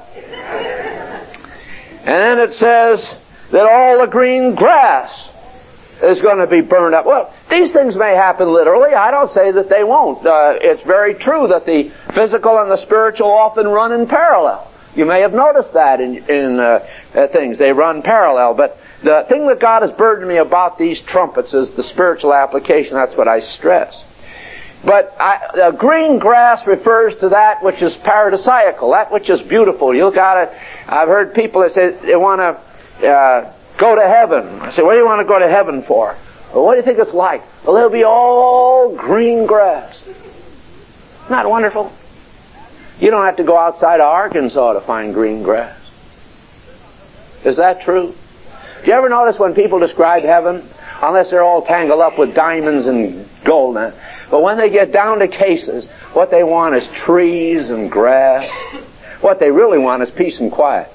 And then it says that all the green grass is going to be burned up. Well, these things may happen literally. I don't say that they won't. Uh, it's very true that the physical and the spiritual often run in parallel. You may have noticed that in, in uh, uh, things. They run parallel. But the thing that God has burdened me about these trumpets is the spiritual application. That's what I stress. But I, the green grass refers to that which is paradisiacal, that which is beautiful. You got it. I've heard people that say they want to uh, go to heaven. I say, what do you want to go to heaven for? Well, what do you think it's like? Well, it'll be all green grass. Isn't that wonderful? You don't have to go outside of Arkansas to find green grass. Is that true? Do you ever notice when people describe heaven, unless they're all tangled up with diamonds and gold, but when they get down to cases, what they want is trees and grass. What they really want is peace and quiet.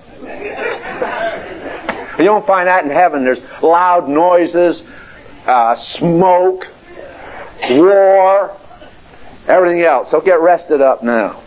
You don't find that in heaven. There's loud noises, uh, smoke, war, everything else. So get rested up now.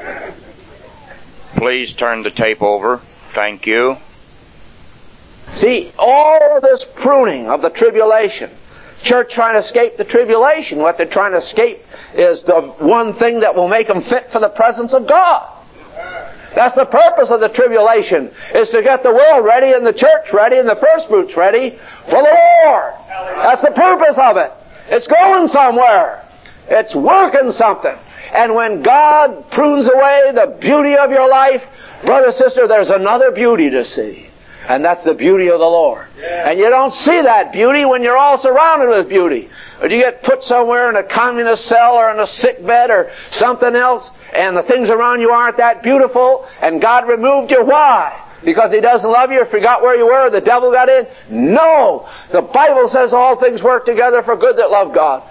Please turn the tape over. Thank you. See, all of this pruning of the tribulation, church trying to escape the tribulation, what they're trying to escape is the one thing that will make them fit for the presence of God. That's the purpose of the tribulation, is to get the world ready and the church ready and the first fruits ready for the Lord. That's the purpose of it. It's going somewhere. It's working something. And when God prunes away the beauty of your life, brother, sister, there's another beauty to see. And that's the beauty of the Lord. Yeah. And you don't see that beauty when you're all surrounded with beauty. Or you get put somewhere in a communist cell or in a sick bed or something else, and the things around you aren't that beautiful, and God removed you. Why? Because He doesn't love you or forgot where you were, the devil got in? No! The Bible says all things work together for good that love God.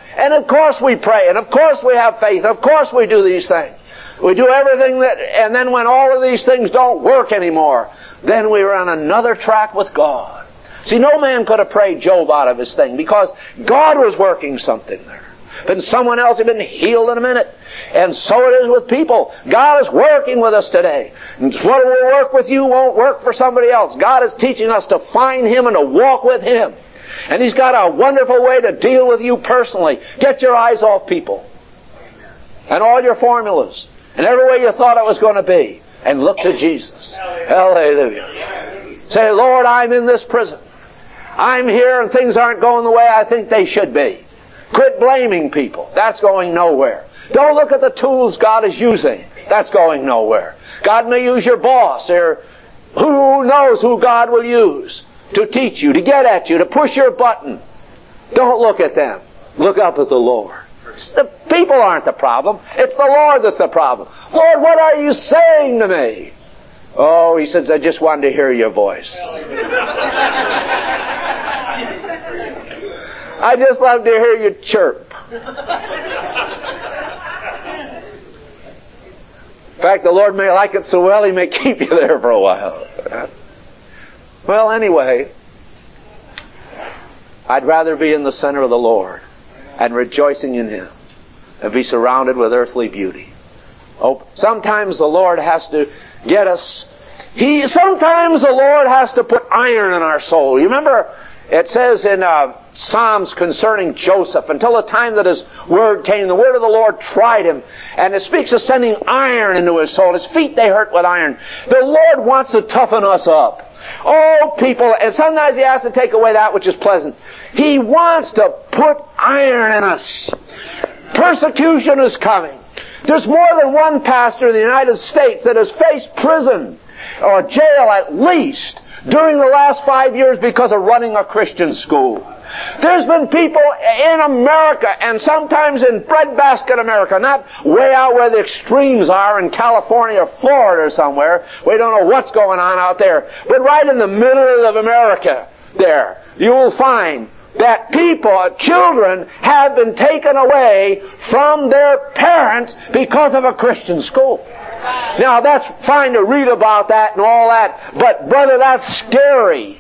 And of course we pray, and of course we have faith, of course we do these things. We do everything that, and then when all of these things don't work anymore, then we are on another track with God. See, no man could have prayed Job out of his thing because God was working something there. Then someone else had been healed in a minute. And so it is with people. God is working with us today. And what will work with you won't work for somebody else. God is teaching us to find Him and to walk with Him. And He's got a wonderful way to deal with you personally. Get your eyes off people. And all your formulas. And every way you thought it was going to be. And look to Jesus. Hallelujah. Say, Lord, I'm in this prison. I'm here and things aren't going the way I think they should be. Quit blaming people. That's going nowhere. Don't look at the tools God is using. That's going nowhere. God may use your boss, or who knows who God will use to teach you, to get at you, to push your button. Don't look at them. Look up at the Lord. The people aren't the problem. It's the Lord that's the problem. Lord, what are you saying to me? Oh, He says, I just wanted to hear your voice. I just love to hear you chirp. In fact, the Lord may like it so well He may keep you there for a while. Well, anyway, I'd rather be in the center of the Lord and rejoicing in Him than be surrounded with earthly beauty. Oh, sometimes the Lord has to get us. He sometimes the Lord has to put iron in our soul. You remember, it says in uh, Psalms concerning Joseph, until the time that his word came, the word of the Lord tried him. And it speaks of sending iron into his soul. His feet they hurt with iron. The Lord wants to toughen us up. Oh, people, and sometimes He has to take away that which is pleasant. He wants to put iron in us. Persecution is coming. There's more than one pastor in the United States that has faced prison or jail at least during the last five years because of running a Christian school. There's been people in America, and sometimes in breadbasket America, not way out where the extremes are in California or Florida or somewhere. We don't know what's going on out there. But right in the middle of America there, you will find that people, children, have been taken away from their parents because of a Christian school. Now, that's fine to read about that and all that, but brother, that's scary.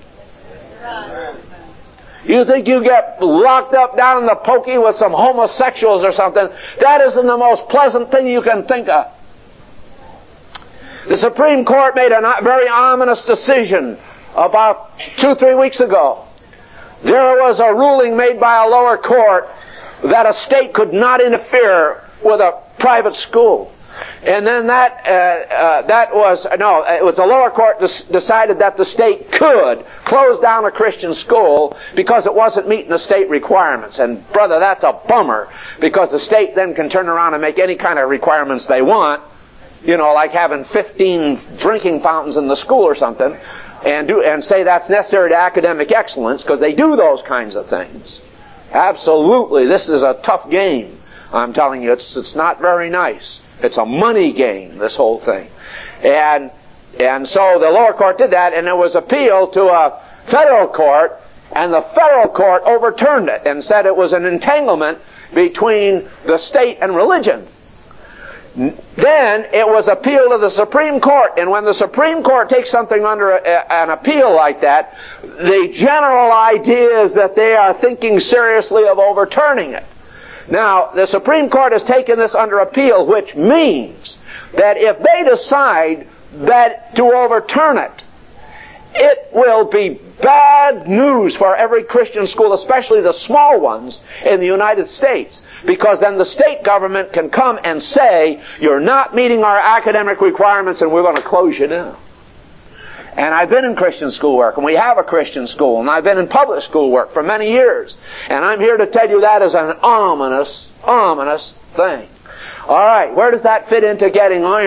You think you get locked up down in the pokey with some homosexuals or something? That isn't the most pleasant thing you can think of. The Supreme Court made a very ominous decision about two, three weeks ago. There was a ruling made by a lower court that a state could not interfere with a private school. And then that uh, uh, that was, no, it was a lower court des- decided that the state could close down a Christian school because it wasn't meeting the state requirements. And brother, that's a bummer, because the state then can turn around and make any kind of requirements they want, you know, like having fifteen drinking fountains in the school or something, and do and say that's necessary to academic excellence, because they do those kinds of things. Absolutely, this is a tough game. I'm telling you, it's it's not very nice. It's a money game, this whole thing. And and so the lower court did that, and it was appealed to a federal court, and the federal court overturned it and said it was an entanglement between the state and religion. Then it was appealed to the Supreme Court, and when the Supreme Court takes something under a, an appeal like that, the general idea is that they are thinking seriously of overturning it. Now, the Supreme Court has taken this under appeal, which means that if they decide that to overturn it, it will be bad news for every Christian school, especially the small ones in the United States, because then the state government can come and say, you're not meeting our academic requirements and we're going to close you down. And I've been in Christian schoolwork, and we have a Christian school, and I've been in public schoolwork for many years. And I'm here to tell you that is an ominous, ominous thing. All right, where does that fit into getting iron?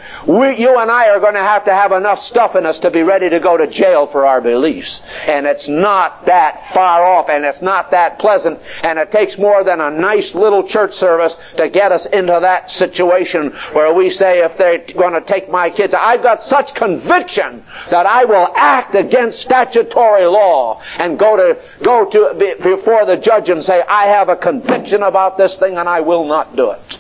We, you and I are going to have to have enough stuff in us to be ready to go to jail for our beliefs. And it's not that far off, and it's not that pleasant, and it takes more than a nice little church service to get us into that situation where we say, if they're going to take my kids, I've got such conviction that I will act against statutory law and go to go to before the judge and say, I have a conviction about this thing and I will not do it.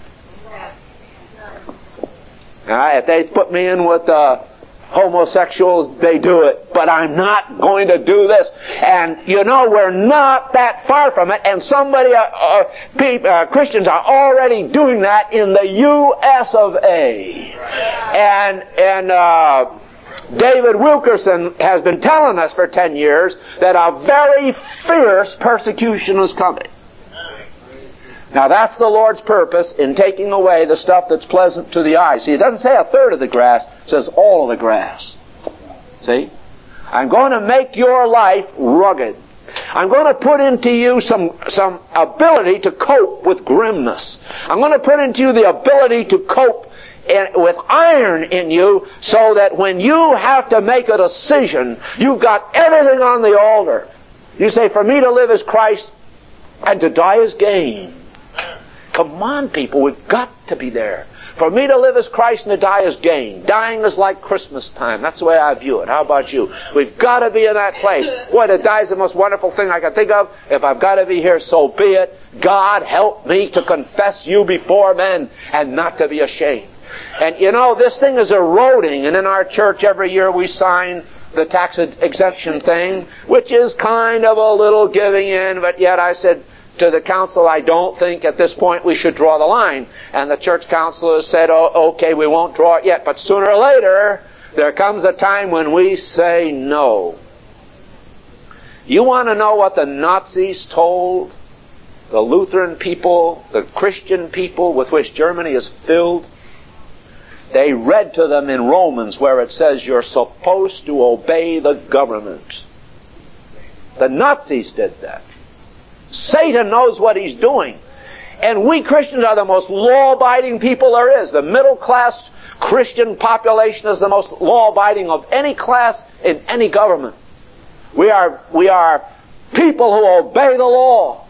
Now, if they put me in with uh, homosexuals, they do it. But I'm not going to do this. And, you know, we're not that far from it. And somebody, uh, uh, people, uh, Christians are already doing that in the U S of A. And, and, uh, David Wilkerson has been telling us for ten years that a very fierce persecution is coming. Now that's the Lord's purpose in taking away the stuff that's pleasant to the eye. See, it doesn't say a third of the grass, it says all of the grass. See? I'm going to make your life rugged. I'm going to put into you some, some ability to cope with grimness. I'm going to put into you the ability to cope in, with iron in you, so that when you have to make a decision, you've got everything on the altar. You say, for me to live is Christ, and to die is gain. Come on, people, we've got to be there. For me to live as Christ and to die as gain. Dying is like Christmas time. That's the way I view it. How about you? We've got to be in that place. Boy, to die is the most wonderful thing I can think of. If I've got to be here, so be it. God, help me to confess you before men and not to be ashamed. And you know, this thing is eroding. And in our church every year we sign the tax exemption thing, which is kind of a little giving in, but yet I said to the council, I don't think at this point we should draw the line. And the church council has said, oh, okay, we won't draw it yet. But sooner or later, there comes a time when we say no. You want to know what the Nazis told the Lutheran people, the Christian people with which Germany is filled? They read to them in Romans where it says you're supposed to obey the government. The Nazis did that. Satan knows what he's doing. And we Christians are the most law-abiding people there is. The middle-class Christian population is the most law-abiding of any class in any government. We are, we are people who obey the law.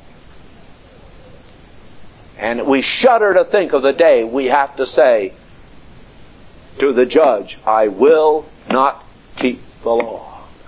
And we shudder to think of the day we have to say to the judge, I will not keep the law.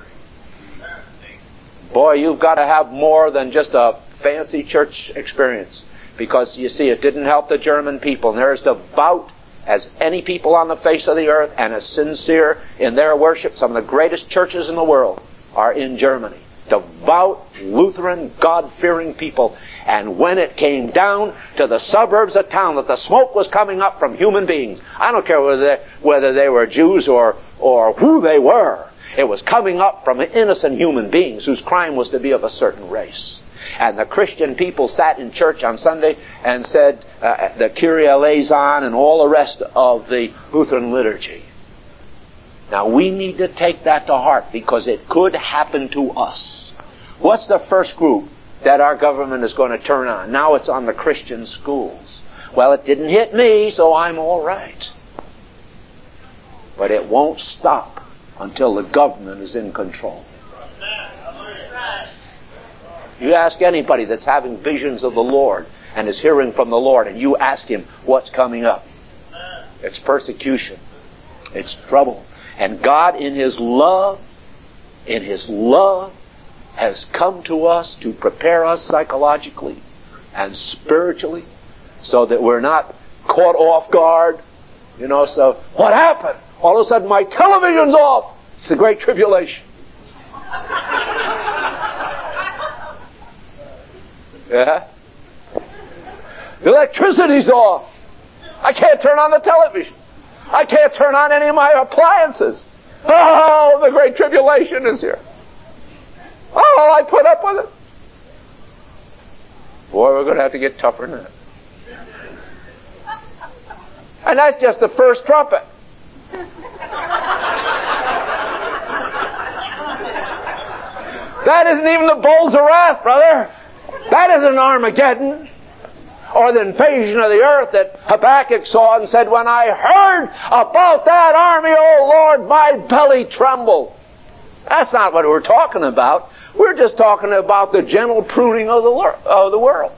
Boy, you've got to have more than just a fancy church experience. Because, you see, it didn't help the German people. And they're as devout as any people on the face of the earth and as sincere in their worship. Some of the greatest churches in the world are in Germany. Devout, Lutheran, God-fearing people. And when it came down to the suburbs of town, that the smoke was coming up from human beings. I don't care whether they, whether they were Jews or, or who they were. It was coming up from innocent human beings whose crime was to be of a certain race. And the Christian people sat in church on Sunday and said uh, the Kyrie eleison and all the rest of the Lutheran liturgy. Now we need to take that to heart because it could happen to us. What's the first group that our government is going to turn on? Now it's on the Christian schools. Well, it didn't hit me, so I'm all right. But it won't stop until the government is in control. You ask anybody that's having visions of the Lord and is hearing from the Lord, and you ask him what's coming up. It's persecution. It's trouble. And God in His love, in His love, has come to us to prepare us psychologically and spiritually so that we're not caught off guard. You know, so what happened? All of a sudden my television's off. It's the Great Tribulation. Yeah? The electricity's off. I can't turn on the television. I can't turn on any of my appliances. Oh, the Great Tribulation is here. Oh, I put up with it. Boy, we're going to have to get tougher than that. And that's just the first trumpet. That isn't even the bowls of wrath, brother. That isn't Armageddon. or the invasion of the earth that Habakkuk saw and said, when I heard about that army, O Lord, my belly trembled. That's not what we're talking about. We're just talking about the gentle pruning of the, of the world.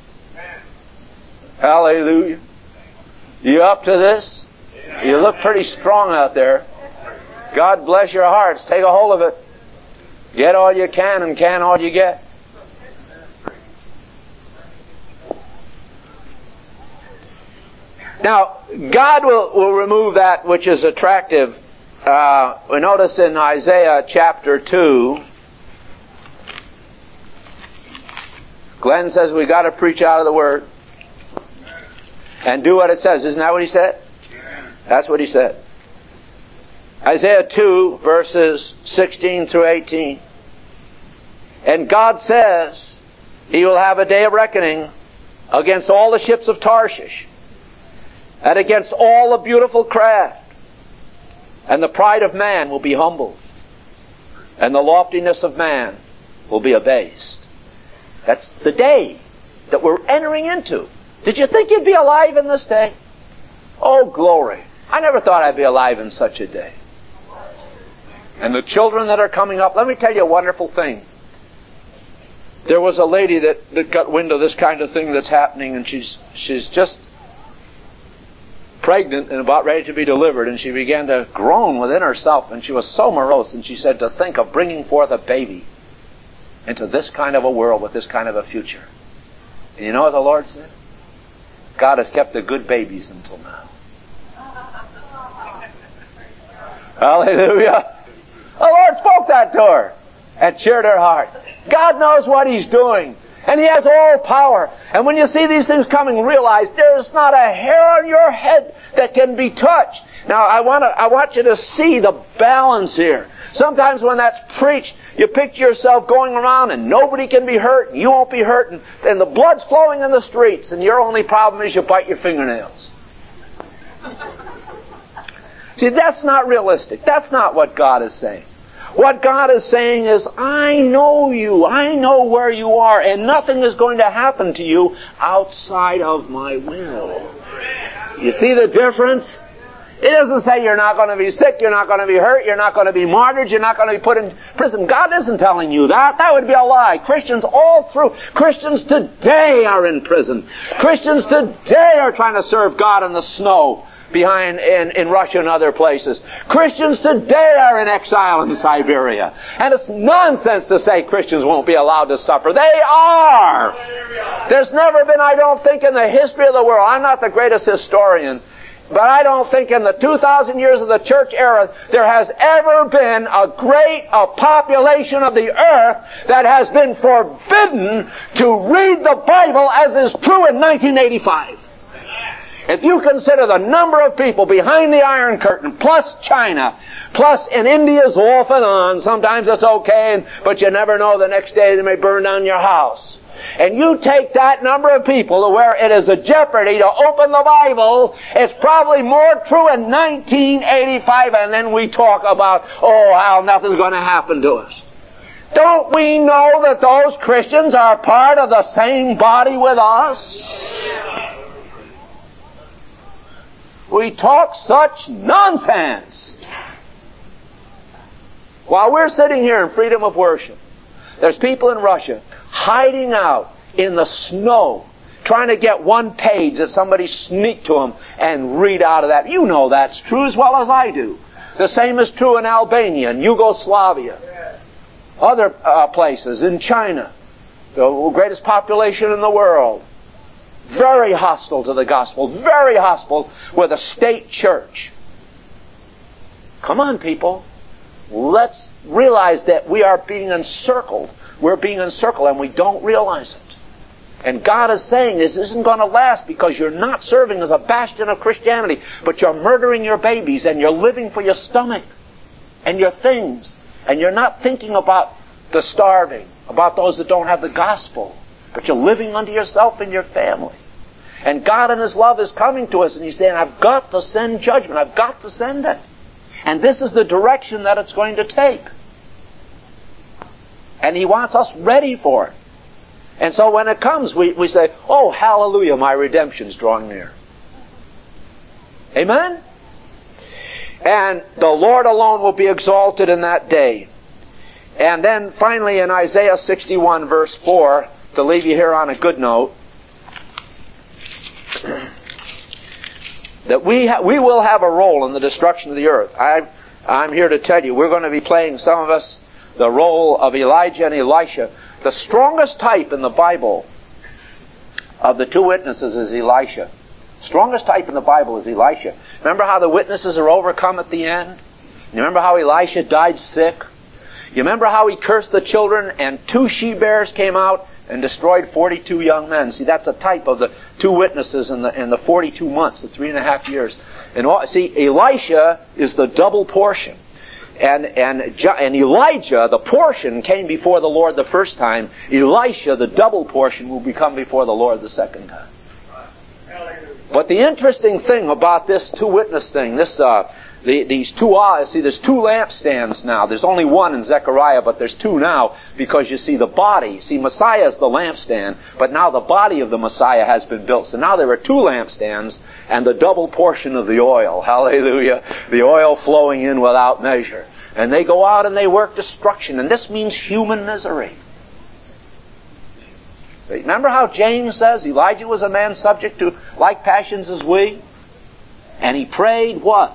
Hallelujah. You up to this? You look pretty strong out there. God bless your hearts. Take a hold of it. Get all you can and can all you get. Now, God will, will remove that which is attractive. Uh, we notice in Isaiah chapter two, Glenn says we got to preach out of the Word and do what it says. Isn't that what he said? That's what he said. Isaiah two, verses sixteen through eighteen. And God says He will have a day of reckoning against all the ships of Tarshish and against all the beautiful craft. And the pride of man will be humbled, and the loftiness of man will be abased. That's the day that we're entering into. Did you think you'd be alive in this day? Oh, glory. I never thought I'd be alive in such a day. And the children that are coming up, let me tell you a wonderful thing. There was a lady that, that got wind of this kind of thing that's happening, and she's she's just pregnant and about ready to be delivered, and she began to groan within herself, and she was so morose, and she said, to think of bringing forth a baby into this kind of a world with this kind of a future. And you know what the Lord said? God has kept the good babies until now. Hallelujah. The Lord spoke that to her and cheered her heart. God knows what He's doing. And He has all power. And when you see these things coming, realize there's not a hair on your head that can be touched. Now, I want to, I want you to see the balance here. Sometimes when that's preached, you picture yourself going around and nobody can be hurt, and you won't be hurt, and, and the blood's flowing in the streets, and your only problem is you bite your fingernails. See, that's not realistic. That's not what God is saying. What God is saying is, I know you. I know where you are, and nothing is going to happen to you outside of my will. You see the difference? It doesn't say you're not going to be sick, you're not going to be hurt, you're not going to be martyred, you're not going to be put in prison. God isn't telling you that. That would be a lie. Christians all through, Christians today are in prison. Christians today are trying to serve God in the snow behind in, in Russia and other places. Christians today are in exile in Siberia. And it's nonsense to say Christians won't be allowed to suffer. They are! There's never been, I don't think, in the history of the world, I'm not the greatest historian, but I don't think in the two thousand years of the church era there has ever been a great a population of the earth that has been forbidden to read the Bible as is true in nineteen eighty-five. If you consider the number of people behind the Iron Curtain, plus China, plus in India's off and on, sometimes it's okay, but you never know, the next day they may burn down your house. And you take that number of people to where it is a jeopardy to open the Bible, it's probably more true in nineteen eighty-five, and then we talk about, oh, how nothing's going to happen to us. Don't we know that those Christians are part of the same body with us? We talk such nonsense. While we're sitting here in freedom of worship, there's people in Russia hiding out in the snow, trying to get one page that somebody sneaked to them and read out of that. You know that's true as well as I do. The same is true in Albania and Yugoslavia, other uh, places, in China, the greatest population in the world. Very hostile to the gospel, very hostile with a state church. Come on, people. Let's realize that we are being encircled. We're being encircled and we don't realize it. And God is saying this isn't going to last because you're not serving as a bastion of Christianity, but you're murdering your babies and you're living for your stomach and your things. And you're not thinking about the starving, about those that don't have the gospel, but you're living unto yourself and your family. And God in His love is coming to us and He's saying, I've got to send judgment. I've got to send it. And this is the direction that it's going to take. And He wants us ready for it. And so when it comes, we, we say, oh, hallelujah, my redemption's drawing near. Amen? And the Lord alone will be exalted in that day. And then finally in Isaiah sixty-one verse four, to leave you here on a good note, that we ha- we will have a role in the destruction of the earth. I, I'm here to tell you, we're going to be playing, some of us, the role of Elijah and Elisha. The strongest type in the Bible of the two witnesses is Elisha. Strongest type in the Bible is Elisha. Remember how the witnesses are overcome at the end? You remember how Elisha died sick? You remember how he cursed the children and two she-bears came out and destroyed forty-two young men? See, that's a type of the two witnesses in the in the forty-two months, the three and a half years. And all, see, Elisha is the double portion. And, and, and Elijah, the portion, came before the Lord the first time. Elisha, the double portion, will become before the Lord the second time. But the interesting thing about this two witness thing, this uh, the, these two uh, see, there's two lampstands now. There's only one in Zechariah, but there's two now because you see the body. See, Messiah is the lampstand, but now the body of the Messiah has been built. So now there are two lampstands and the double portion of the oil. Hallelujah! The oil flowing in without measure, and they go out and they work destruction, and this means human misery. Remember how James says Elijah was a man subject to like passions as we? And he prayed what?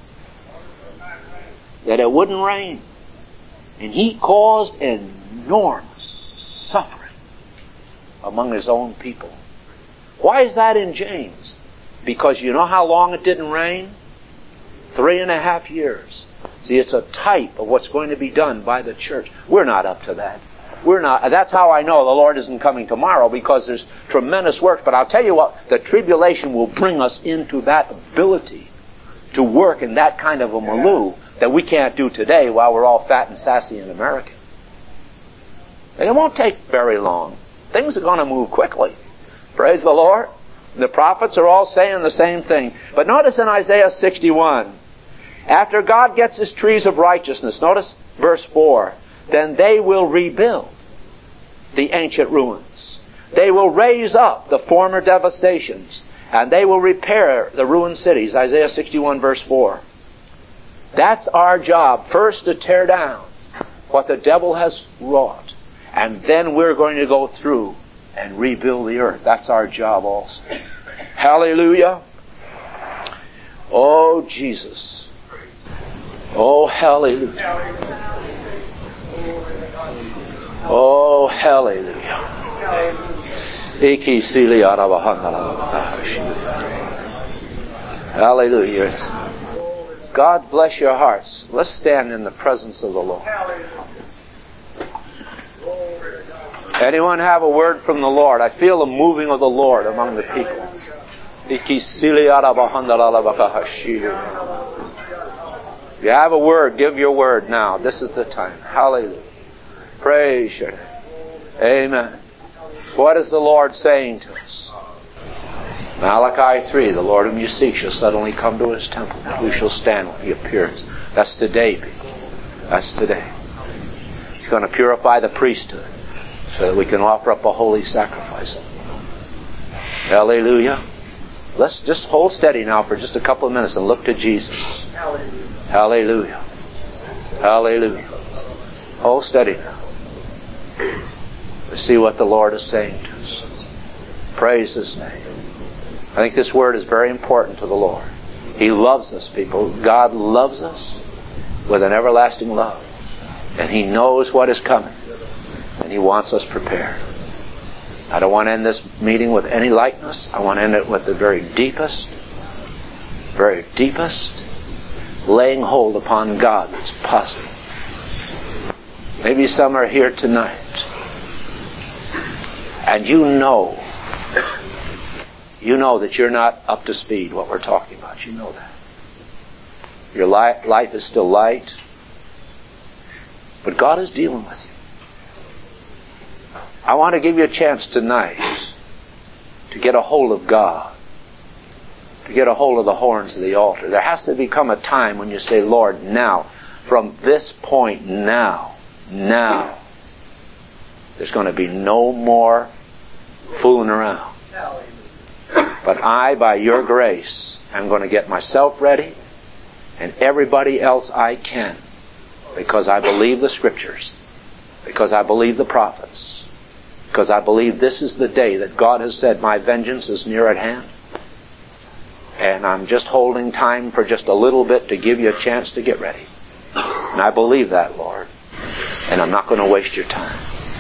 That it wouldn't rain. And he caused enormous suffering among his own people. Why is that in James? Because you know how long it didn't rain? Three and a half years. See, it's a type of what's going to be done by the church. We're not up to that. We're not. That's how I know the Lord isn't coming tomorrow, because there's tremendous work. But I'll tell you what, the tribulation will bring us into that ability to work in that kind of a milieu that we can't do today while we're all fat and sassy and American. And it won't take very long. Things are going to move quickly. Praise the Lord. The prophets are all saying the same thing. But notice in Isaiah sixty-one, after God gets his trees of righteousness, notice verse four, then they will rebuild the ancient ruins. They will raise up the former devastations, and they will repair the ruined cities. Isaiah sixty-one verse four. That's our job. First to tear down what the devil has wrought, and then we're going to go through and rebuild the earth. That's our job also. Hallelujah. Oh, Jesus. Oh, hallelujah. Oh, hallelujah. Hallelujah. God bless your hearts. Let's stand in the presence of the Lord. Anyone have a word from the Lord? I feel the moving of the Lord among the people. If you have a word, give your word now. This is the time. Hallelujah. Praise your name. Amen. What is the Lord saying to us? Malachi three, the Lord whom you seek shall suddenly come to his temple. Who shall stand when he appears? That's today, people. That's today. He's going to purify the priesthood so that we can offer up a holy sacrifice. Hallelujah. Let's just hold steady now for just a couple of minutes and look to Jesus. Hallelujah. Hallelujah. Hold steady now. Let's see what the Lord is saying to us. Praise his name. I think this word is very important to the Lord. He loves us, people. God loves us with an everlasting love. And he knows what is coming. And he wants us prepared. I don't want to end this meeting with any lightness. I want to end it with the very deepest, very deepest laying hold upon God that's possible. Maybe some are here tonight, and you know, you know that you're not up to speed what we're talking about. You know that. Your li- life is still light, but God is dealing with you. I want to give you a chance tonight to get a hold of God, to get a hold of the horns of the altar. There has to become a time when you say, Lord, now, from this point now, now, There's going to be no more fooling around. But I, by your grace, am going to get myself ready and everybody else I can, because I believe the Scriptures, because I believe the prophets, because I believe this is the day that God has said, my vengeance is near at hand. And I'm just holding time for just a little bit to give you a chance to get ready. And I believe that, Lord. And I'm not going to waste your time.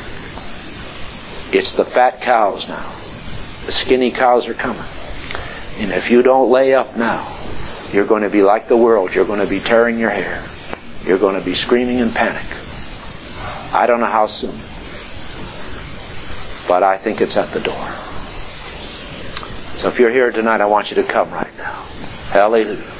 It's the fat cows now. The skinny cows are coming. And if you don't lay up now, you're going to be like the world. You're going to be tearing your hair. You're going to be screaming in panic. I don't know how soon. But I think it's at the door. So if you're here tonight, I want you to come right now. Hallelujah.